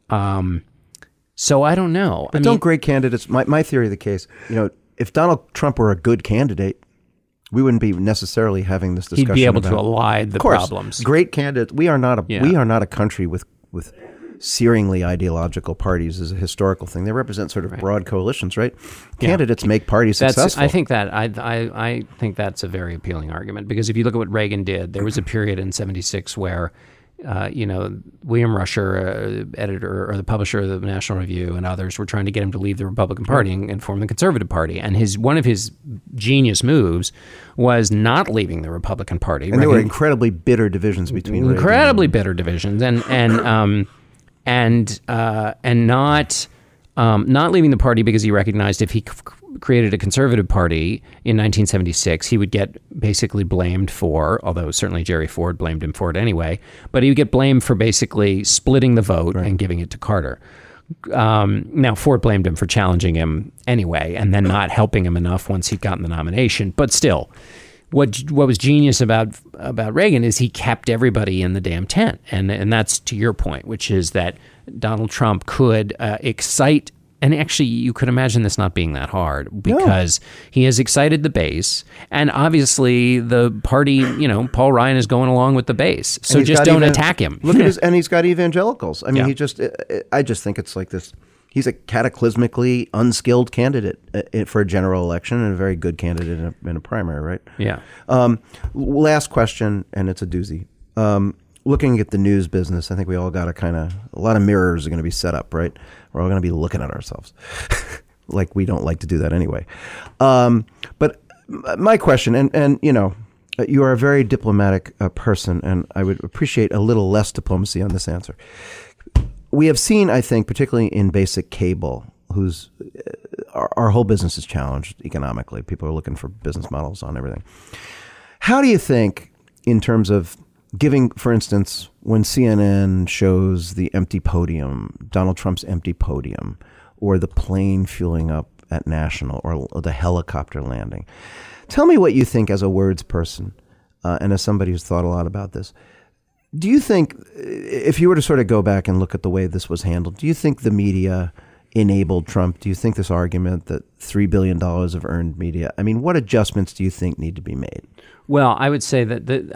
I don't know. But don't great candidates, my theory of the case, if Donald Trump were a good candidate, we wouldn't be necessarily having this discussion. He'd be able to elide the problems. Great candidates. We are not a country with searingly ideological parties as a historical thing. They represent sort of broad coalitions, right? Candidates make parties successful. I think that's a very appealing argument, because if you look at what Reagan did, there was a period in '76 where William Rusher, editor or the publisher of the National Review, and others were trying to get him to leave the Republican Party and form the Conservative Party. And one of his genius moves was not leaving the Republican Party. And there were incredibly bitter divisions between bitter divisions, and not leaving the party because he recognized if he created a conservative party in 1976, he would get basically blamed for, although certainly Jerry Ford blamed him for it anyway, but he would get blamed for basically splitting the vote and giving it to Carter. Now, Ford blamed him for challenging him anyway, and then not helping him enough once he'd gotten the nomination. But still, what was genius about Reagan is he kept everybody in the damn tent. And that's to your point, which is that Donald Trump could excite. And actually, you could imagine this not being that hard, because he has excited the base. And obviously, the party, Paul Ryan is going along with the base. So just don't attack him. Look at and he's got evangelicals. I mean, I just think it's like this. He's a cataclysmically unskilled candidate for a general election and a very good candidate in a primary, right? Yeah. Last question, and it's a doozy. Looking at the news business, I think we all got a lot of mirrors are going to be set up, right? We're all going to be looking at ourselves. Like we don't like to do that anyway. But my question, and you are a very diplomatic person, and I would appreciate a little less diplomacy on this answer. We have seen, I think, particularly in basic cable, our whole business is challenged economically. People are looking for business models on everything. How do you think, in terms of giving, for instance, when CNN shows the empty podium, Donald Trump's empty podium, or the plane fueling up at National, or the helicopter landing, tell me what you think as a words person, and as somebody who's thought a lot about this. Do you think, if you were to sort of go back and look at the way this was handled, do you think the media enabled Trump? Do you think this argument that $3 billion of earned media, I mean, what adjustments do you think need to be made? Well, I would say that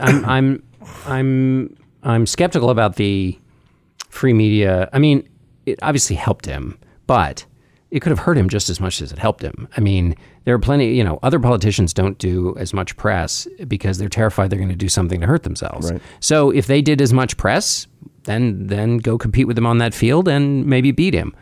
I'm skeptical about the free media. I mean, it obviously helped him, but it could have hurt him just as much as it helped him. I mean, there are plenty, other politicians don't do as much press because they're terrified they're going to do something to hurt themselves. Right. So if they did as much press, then go compete with him on that field and maybe beat him.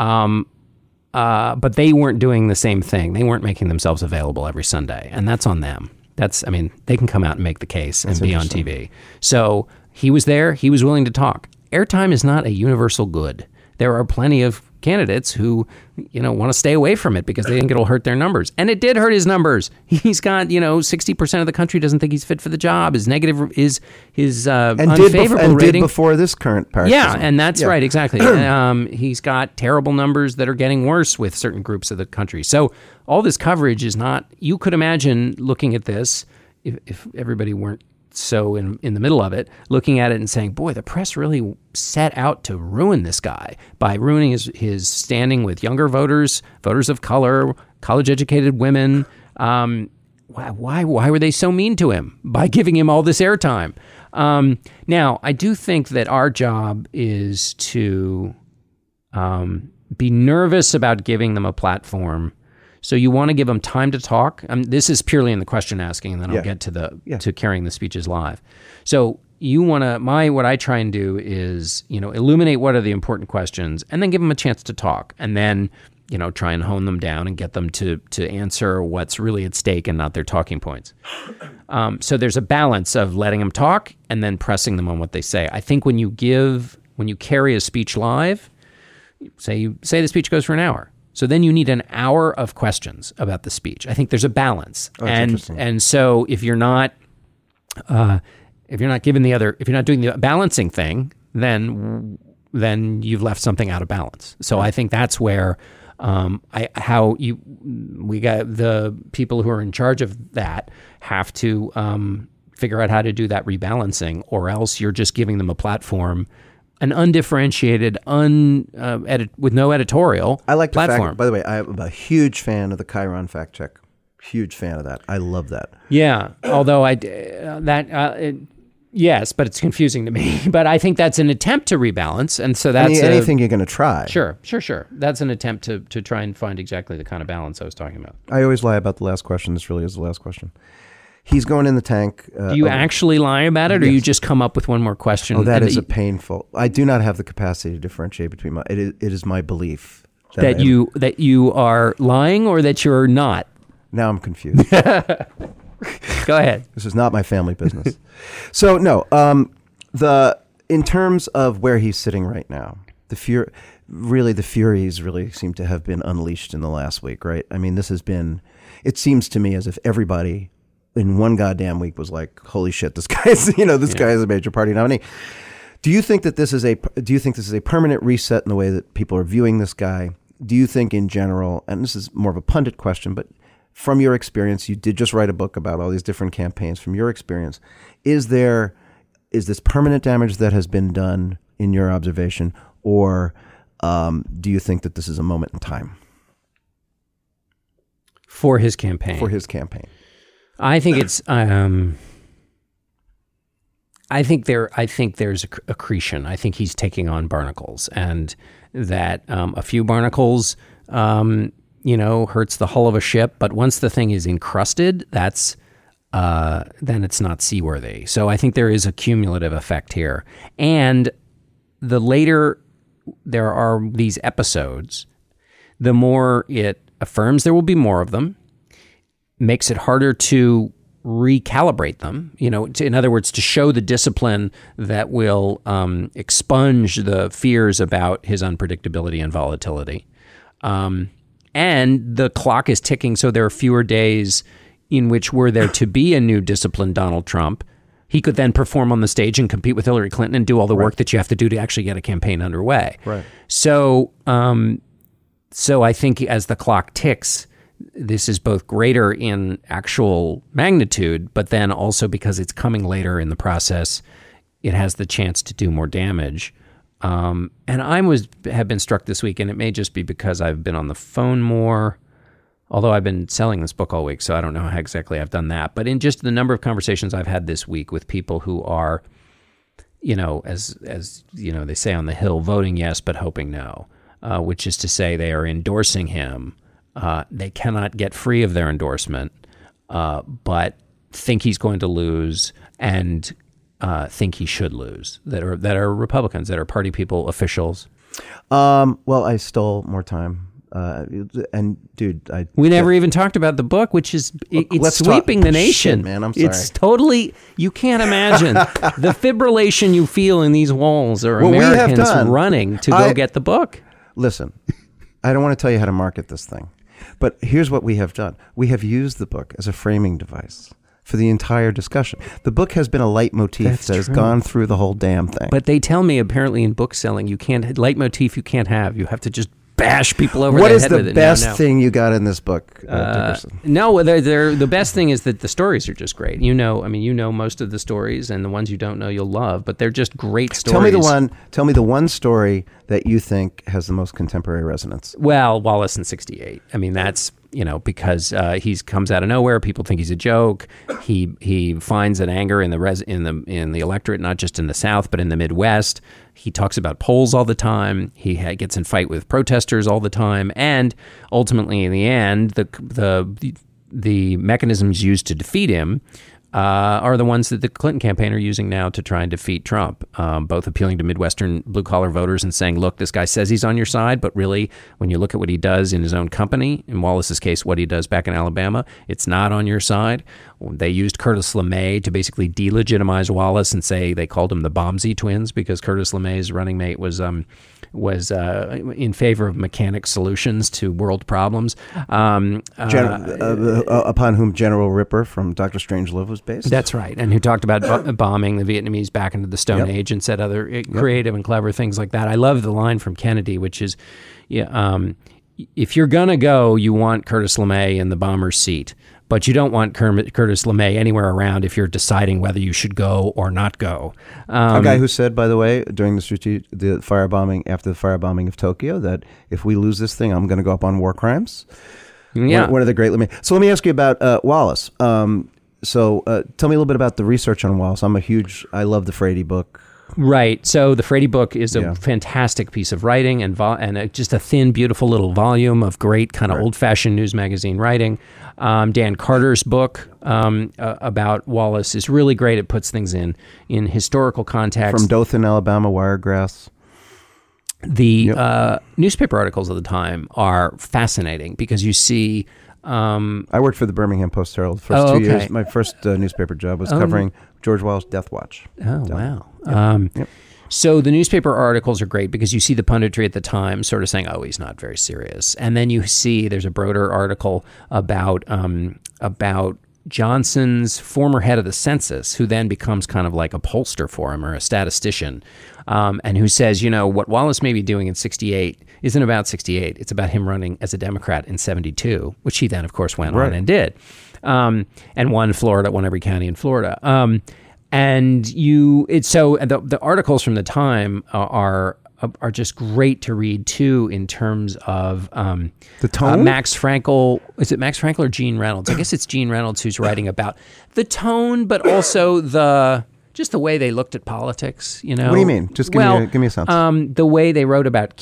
But they weren't doing the same thing. They weren't making themselves available every Sunday, and that's on them. They can come out and make the case and be on TV. So he was there. He was willing to talk. Airtime is not a universal good. There are plenty of candidates who, want to stay away from it because they think it'll hurt their numbers. And it did hurt his numbers. He's got, 60% of the country doesn't think he's fit for the job. His negative is his unfavorable rating. Did before this current paroxysm. Yeah, and that's right, exactly. He's got terrible numbers that are getting worse with certain groups of the country. So all this coverage is not, you could imagine looking at this, if everybody weren't so in the middle of it, looking at it and saying, boy, the press really set out to ruin this guy by ruining his standing with younger voters of color, college-educated women. Why were they so mean to him by giving him all this airtime? Now, I do think that our job is to be nervous about giving them a platform So you want to give them time to talk. This is purely in the question asking, and then I'll Yeah. get to Yeah. to carrying the speeches live. So you want to, what I try and do is, illuminate what are the important questions and then give them a chance to talk, and then, try and hone them down and get them to answer what's really at stake and not their talking points. So there's a balance of letting them talk and then pressing them on what they say. I think when you carry a speech live, say the speech goes for an hour. So then you need an hour of questions about the speech. I think there's a balance. Oh, that's interesting. And so if you're not doing the balancing thing, then you've left something out of balance. So I think that's where we got the people who are in charge of that have to figure out how to do that rebalancing, or else you're just giving them a platform, an undifferentiated, with no editorial I like the platform. fact, by the way, I'm a huge fan of the Chiron fact check. Huge fan of that. I love that. Yeah, although yes, but it's confusing to me. But I think that's an attempt to rebalance, and so that's Anything you're going to try. Sure. That's an attempt to try and find exactly the kind of balance I was talking about. I always lie about the last question. This really is the last question. He's going in the tank. Do you actually lie about it, or yes. you just come up with one more question? Oh, that and is a painful. I do not have the capacity to differentiate between my. It is my belief that you are lying, or that you're not. Now I'm confused. Go ahead. This is not my family business. So no, in terms of where he's sitting right now, the furies really seem to have been unleashed in the last week, right? I mean, it seems to me as if everybody in one goddamn week was like, holy shit, this guy is a major party nominee. Do you think this is a permanent reset in the way that people are viewing this guy? Do you think in general, and this is more of a pundit question, but from your experience, you did just write a book about all these different campaigns. From your experience, is this permanent damage that has been done in your observation, or do you think that this is a moment in time For his campaign. I think it's. I think there's accretion. I think he's taking on barnacles, and that a few barnacles, hurts the hull of a ship. But once the thing is encrusted, then it's not seaworthy. So I think there is a cumulative effect here. And the later there are these episodes, the more it affirms there will be more of them, makes it harder to recalibrate them, in other words, to show the discipline that will expunge the fears about his unpredictability and volatility. And the clock is ticking, so there are fewer days in which, were there to be a new disciplined Donald Trump, he could then perform on the stage and compete with Hillary Clinton and do all the work that you have to do to actually get a campaign underway. Right. So I think as the clock ticks, this is both greater in actual magnitude, but then also because it's coming later in the process, it has the chance to do more damage. And I have been struck this week, and it may just be because I've been on the phone more, although I've been selling this book all week, so I don't know how exactly I've done that. But in just the number of conversations I've had this week with people who are, as they say on the Hill, voting yes but hoping no, which is to say they are endorsing him. They cannot get free of their endorsement, but think he's going to lose and think he should lose. That are Republicans, that are party people, officials. Well, I stole more time, and dude, we never even talked about the book, which is it's sweeping the nation. Shit, man, I'm sorry. It's totally, you can't imagine the fibrillation you feel in these walls, or Americans running to go get the book. Listen, I don't want to tell you how to market this thing. But here's what we have done. We have used the book as a framing device for the entire discussion. The book has been a leitmotif that has gone through the whole damn thing. But they tell me apparently in book selling, you can't, leitmotif you can't have. You have to just bash people over the head with it. What is the best thing you got in this book, Dickerson? No, the best thing is that the stories are just great. You know most of the stories, and the ones you don't know you'll love, but they're just great stories. Tell me the one story that you think has the most contemporary resonance. Well, Wallace in '68. I mean, that's because he comes out of nowhere. People think he's a joke. He finds an anger in the electorate, not just in the South, but in the Midwest. He talks about polls all the time. He gets in fight with protesters all the time, and ultimately, in the end, the mechanisms used to defeat him are the ones that the Clinton campaign are using now to try and defeat Trump, both appealing to Midwestern blue-collar voters and saying, look, this guy says he's on your side, but really, when you look at what he does in his own company, in Wallace's case, what he does back in Alabama, it's not on your side. They used Curtis LeMay to basically delegitimize Wallace and say they called him the Bombsy twins because Curtis LeMay's running mate was in favor of mechanic solutions to world problems. Upon whom General Ripper from Dr. Strangelove was based. That's right, and who talked about bombing the Vietnamese back into the Stone Age and said other creative and clever things like that. I love the line from Kennedy, which is, if you're going to go, you want Curtis LeMay in the bomber's seat. But you don't want Curtis LeMay anywhere around if you're deciding whether you should go or not go. A guy who said, by the way, during after the firebombing of Tokyo, that if we lose this thing, I'm going to go up on war crimes. Yeah. One of the great LeMay. So let me ask you about Wallace. Tell me a little bit about the research on Wallace. I love the Frady book. Right. So the Frady book is a fantastic piece of writing and just a thin, beautiful little volume of great kind of old-fashioned news magazine writing. Dan Carter's book about Wallace is really great. It puts things in historical context. From Dothan, Alabama, Wiregrass. The newspaper articles of the time are fascinating because you see... I worked for the Birmingham Post-Herald the first 2 years. My first newspaper job was covering George Wallace Death Watch. Oh, wow. So the newspaper articles are great because you see the punditry at the time sort of saying, oh, he's not very serious. And then you see there's a Broder article about Johnson's former head of the census, who then becomes kind of like a pollster for him or a statistician, and who says, what Wallace may be doing in 1968 isn't about 1968. It's about him running as a Democrat in 1972, which he then, of course, went on and did, and won Florida, won every county in Florida. The articles from the time are just great to read too, in terms of the tone. Max Frankel, is it Max Frankel or Gene Reynolds? I guess it's Gene Reynolds who's writing about the tone, but also the way they looked at politics. What do you mean? Just give me a sense. The way they wrote about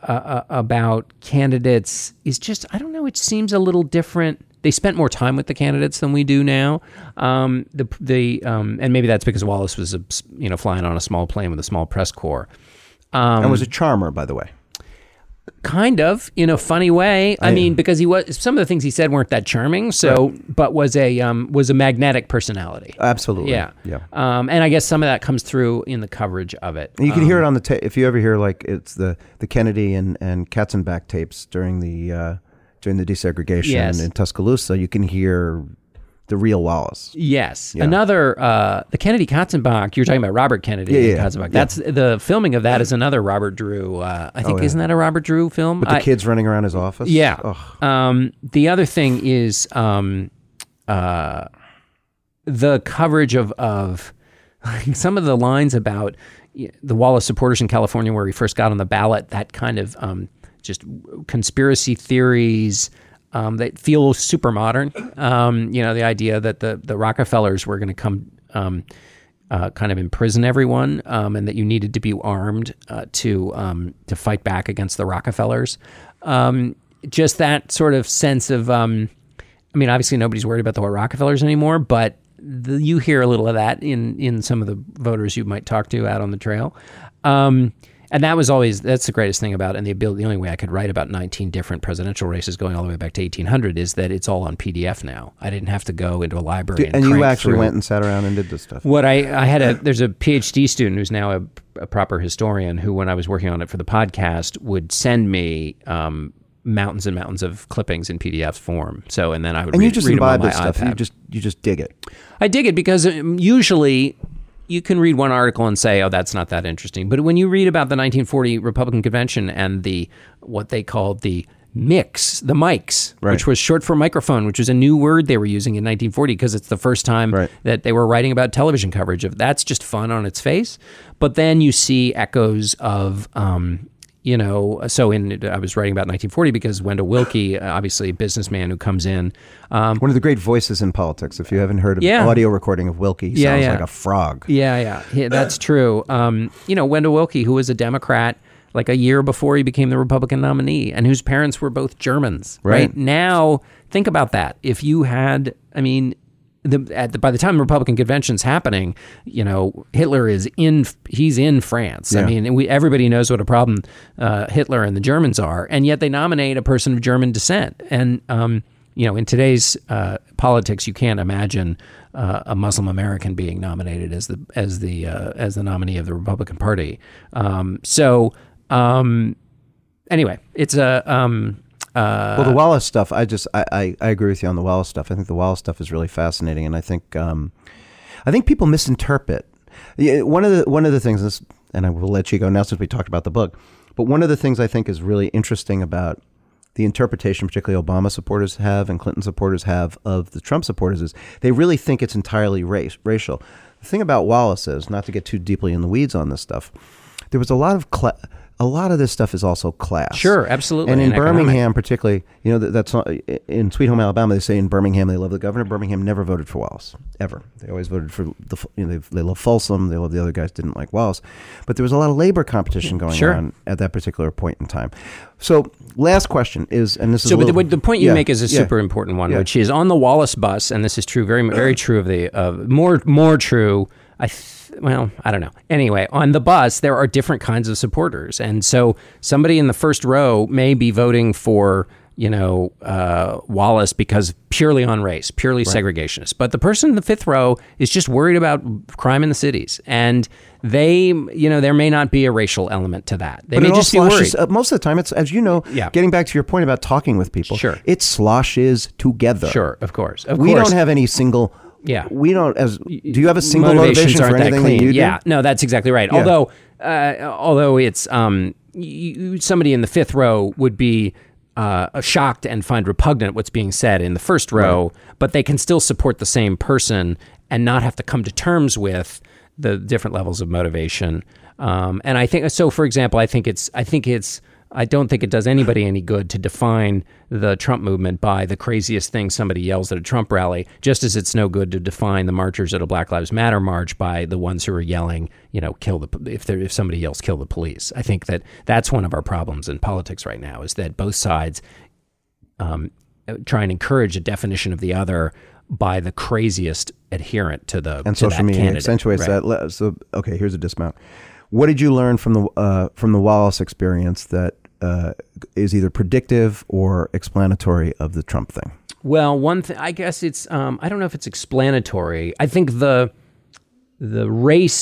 candidates is just, I don't know. It seems a little different. They spent more time with the candidates than we do now. And maybe that's because Wallace was flying on a small plane with a small press corps. And was a charmer, by the way. Kind of, in a funny way. Because some of the things he said weren't that charming. But was a magnetic personality. Absolutely. Yeah. And I guess some of that comes through in the coverage of it. And you can hear it on the tape if you ever hear it's the Kennedy and Katzenbach tapes during the desegregation in Tuscaloosa. You can hear the real Wallace. Yes. Yeah. Another, the Kennedy Katzenbach, you're talking about Robert Kennedy and Katzenbach. That's the filming of that is another Robert Drew. I think, isn't that a Robert Drew film? With the kids running around his office? Yeah. The other thing is the coverage of some of the lines about the Wallace supporters in California where he first got on the ballot, that kind of just conspiracy theories, that feel super modern. The idea that the Rockefellers were going to come kind of imprison everyone, and that you needed to be armed to fight back against the Rockefellers. Just that sort of sense of, obviously nobody's worried about the Rockefellers anymore, but you hear a little of that in some of the voters you might talk to out on the trail. And that's the greatest thing about it. And the only way I could write about 19 different presidential races going all the way back to 1800 is that it's all on PDF now. I didn't have to go into a library and you actually went and sat around and did this stuff. What there's a PhD student who's now a proper historian who, when I was working on it for the podcast, would send me mountains and mountains of clippings in PDF form. So, and then I would read them on my stuff. iPad. You just dig it. I dig it because usually you can read one article and say, oh, that's not that interesting. But when you read about the 1940 Republican Convention and what they called the mics, which was short for microphone, which was a new word they were using in 1940 because it's the first time that they were writing about television coverage of that's just fun on its face. But then you see echoes of, So I was writing about 1940 because Wendell Willkie, obviously a businessman who comes in. One of the great voices in politics. If you haven't heard of audio recording of Willkie, he sounds like a frog. Yeah, that's true. Wendell Willkie, who was a Democrat like a year before he became the Republican nominee, and whose parents were both Germans. Right now, think about that. If you had, by the time the Republican convention's happening, Hitler is he's in France. Yeah. Everybody knows what a problem Hitler and the Germans are, and yet they nominate a person of German descent. And in today's politics, you can't imagine a Muslim American being nominated as the nominee of the Republican Party. Anyway, it's a. Well, the Wallace stuff, I agree with you on the Wallace stuff. I think the Wallace stuff is really fascinating, and I think people misinterpret. One of the things is, and I will let you go now since we talked about the book, but one of the things I think is really interesting about the interpretation, particularly Obama supporters have and Clinton supporters have of the Trump supporters, is they really think it's entirely racial. The thing about Wallace is, not to get too deeply in the weeds on this stuff, there was a lot of this stuff is also class. Sure, absolutely. And in Birmingham, particularly, that's not, in Sweet Home Alabama, they say in Birmingham they love the governor. Birmingham never voted for Wallace, ever. They always voted for they love Folsom. They love the other guys, didn't like Wallace. But there was a lot of labor competition going on at that particular point in time. So, last question is, and this is the point you make is a super important one, which is on the Wallace bus, and this is true, very very true more true. I don't know. Anyway, on the bus, there are different kinds of supporters. And so somebody in the first row may be voting for, Wallace because purely on race, purely segregationist. But the person in the fifth row is just worried about crime in the cities. And they, there may not be a racial element to that. They may just be worried. Most of the time, it's, as you know, getting back to your point about talking with people, it sloshes together. Sure, of course. We don't have any single... Yeah, we don't. Do you have a single motivation for anything that you do? Yeah, no, that's exactly right. Yeah. Although it's somebody in the fifth row would be shocked and find repugnant what's being said in the first row, but they can still support the same person and not have to come to terms with the different levels of motivation. And I think so. For example, I don't think it does anybody any good to define the Trump movement by the craziest thing somebody yells at a Trump rally, just as it's no good to define the marchers at a Black Lives Matter march by the ones who are yelling, if somebody yells, kill the police. I think that's one of our problems in politics right now, is that both sides try and encourage a definition of the other by the craziest adherent to the and social media accentuates that. So, okay, here's a dismount. What did you learn from the Wallace experience that is either predictive or explanatory of the Trump thing? Well, one thing, I guess it's I don't know if it's explanatory. I think the race,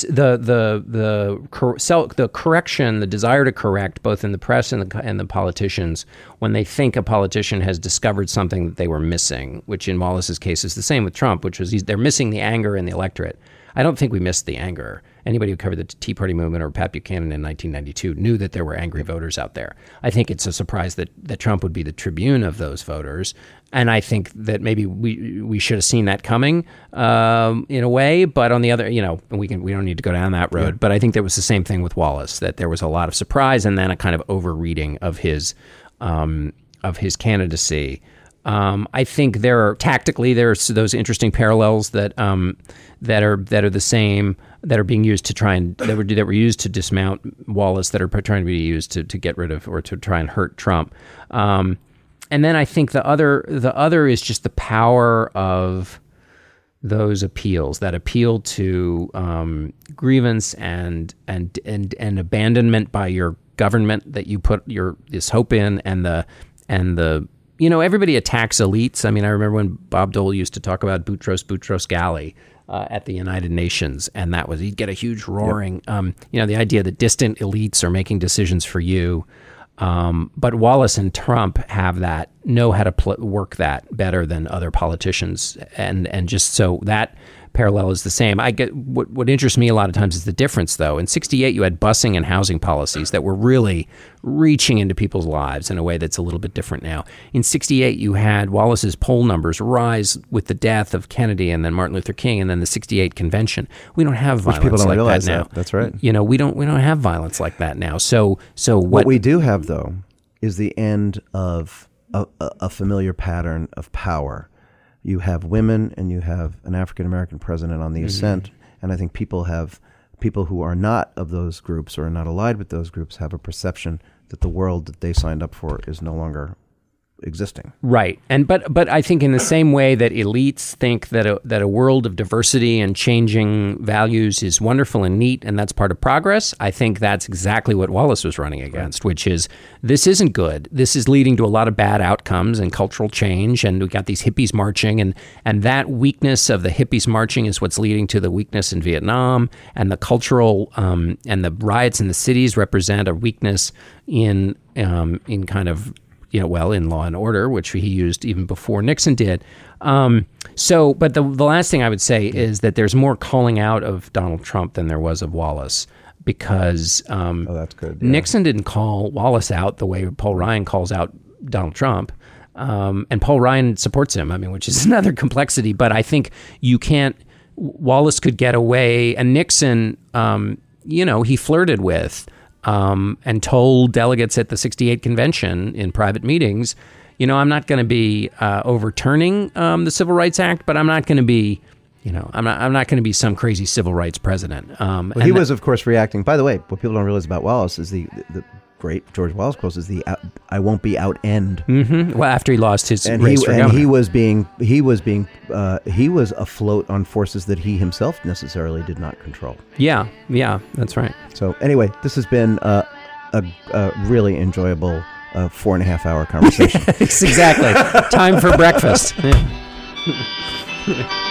the correction, the desire to correct, both in the press and the politicians, when they think a politician has discovered something that they were missing, which in Wallace's case is the same with Trump, which was they're missing the anger in the electorate. I don't think we missed the anger. Anybody who covered the Tea Party movement or Pat Buchanan in 1992 knew that there were angry voters out there. I think it's a surprise that Trump would be the tribune of those voters. And I think that maybe we should have seen that coming in a way. But on the other, we don't need to go down that road. Yeah. But I think there was the same thing with Wallace, that there was a lot of surprise and then a kind of overreading of his candidacy. I think there's those interesting parallels that are the same, that are being used to try and that were used to dismount Wallace, that are trying to be used to get rid of or to try and hurt Trump. And then I think the other is just the power of those appeals that appeal to grievance and abandonment by your government that you put this hope in, and the everybody attacks elites. I mean, I remember when Bob Dole used to talk about Boutros Ghali at the United Nations, and he'd get a huge roaring. Yep. The idea that distant elites are making decisions for you. But Wallace and Trump know how to work that better than other politicians, and just so that parallel is the same. I get what interests me a lot of times is the difference, though. In '68, you had busing and housing policies that were really reaching into people's lives in a way that's a little bit different now. In '68, you had Wallace's poll numbers rise with the death of Kennedy and then Martin Luther King and then the '68 convention. We don't have violence people don't like realize that now. That's right. We don't have violence like that now. So what we do have, though, is the end of a familiar pattern of power. You have women and you have an African-American president on the ascent. And I think people who are not of those groups or are not allied with those groups have a perception that the world that they signed up for is no longer existing. Right. But I think in the same way that elites think that a world of diversity and changing values is wonderful and neat and that's part of progress, I think that's exactly what Wallace was running against, which is this isn't good. This is leading to a lot of bad outcomes and cultural change, and we got these hippies marching, and that weakness of the hippies marching is what's leading to the weakness in Vietnam, and the cultural and the riots in the cities represent a weakness in kind of in Law and Order, which he used even before Nixon did. But the last thing I would say is that there's more calling out of Donald Trump than there was of Wallace, because that's good. Yeah. Nixon didn't call Wallace out the way Paul Ryan calls out Donald Trump. And Paul Ryan supports him, which is another complexity. But I think Wallace could get away, and Nixon, he flirted with and told delegates at the '68 convention in private meetings, I'm not going to be overturning the Civil Rights Act, but I'm not going to be, I'm not going to be some crazy civil rights president. He was, of course, reacting. By the way, what people don't realize about Wallace is the great George Wallace quote is "I won't be out-end." Mm-hmm. Well, after he lost his race for governor, he was afloat on forces that he himself necessarily did not control. Yeah, that's right. So anyway, this has been a really enjoyable 4.5-hour conversation. Exactly. Time for breakfast. Yeah.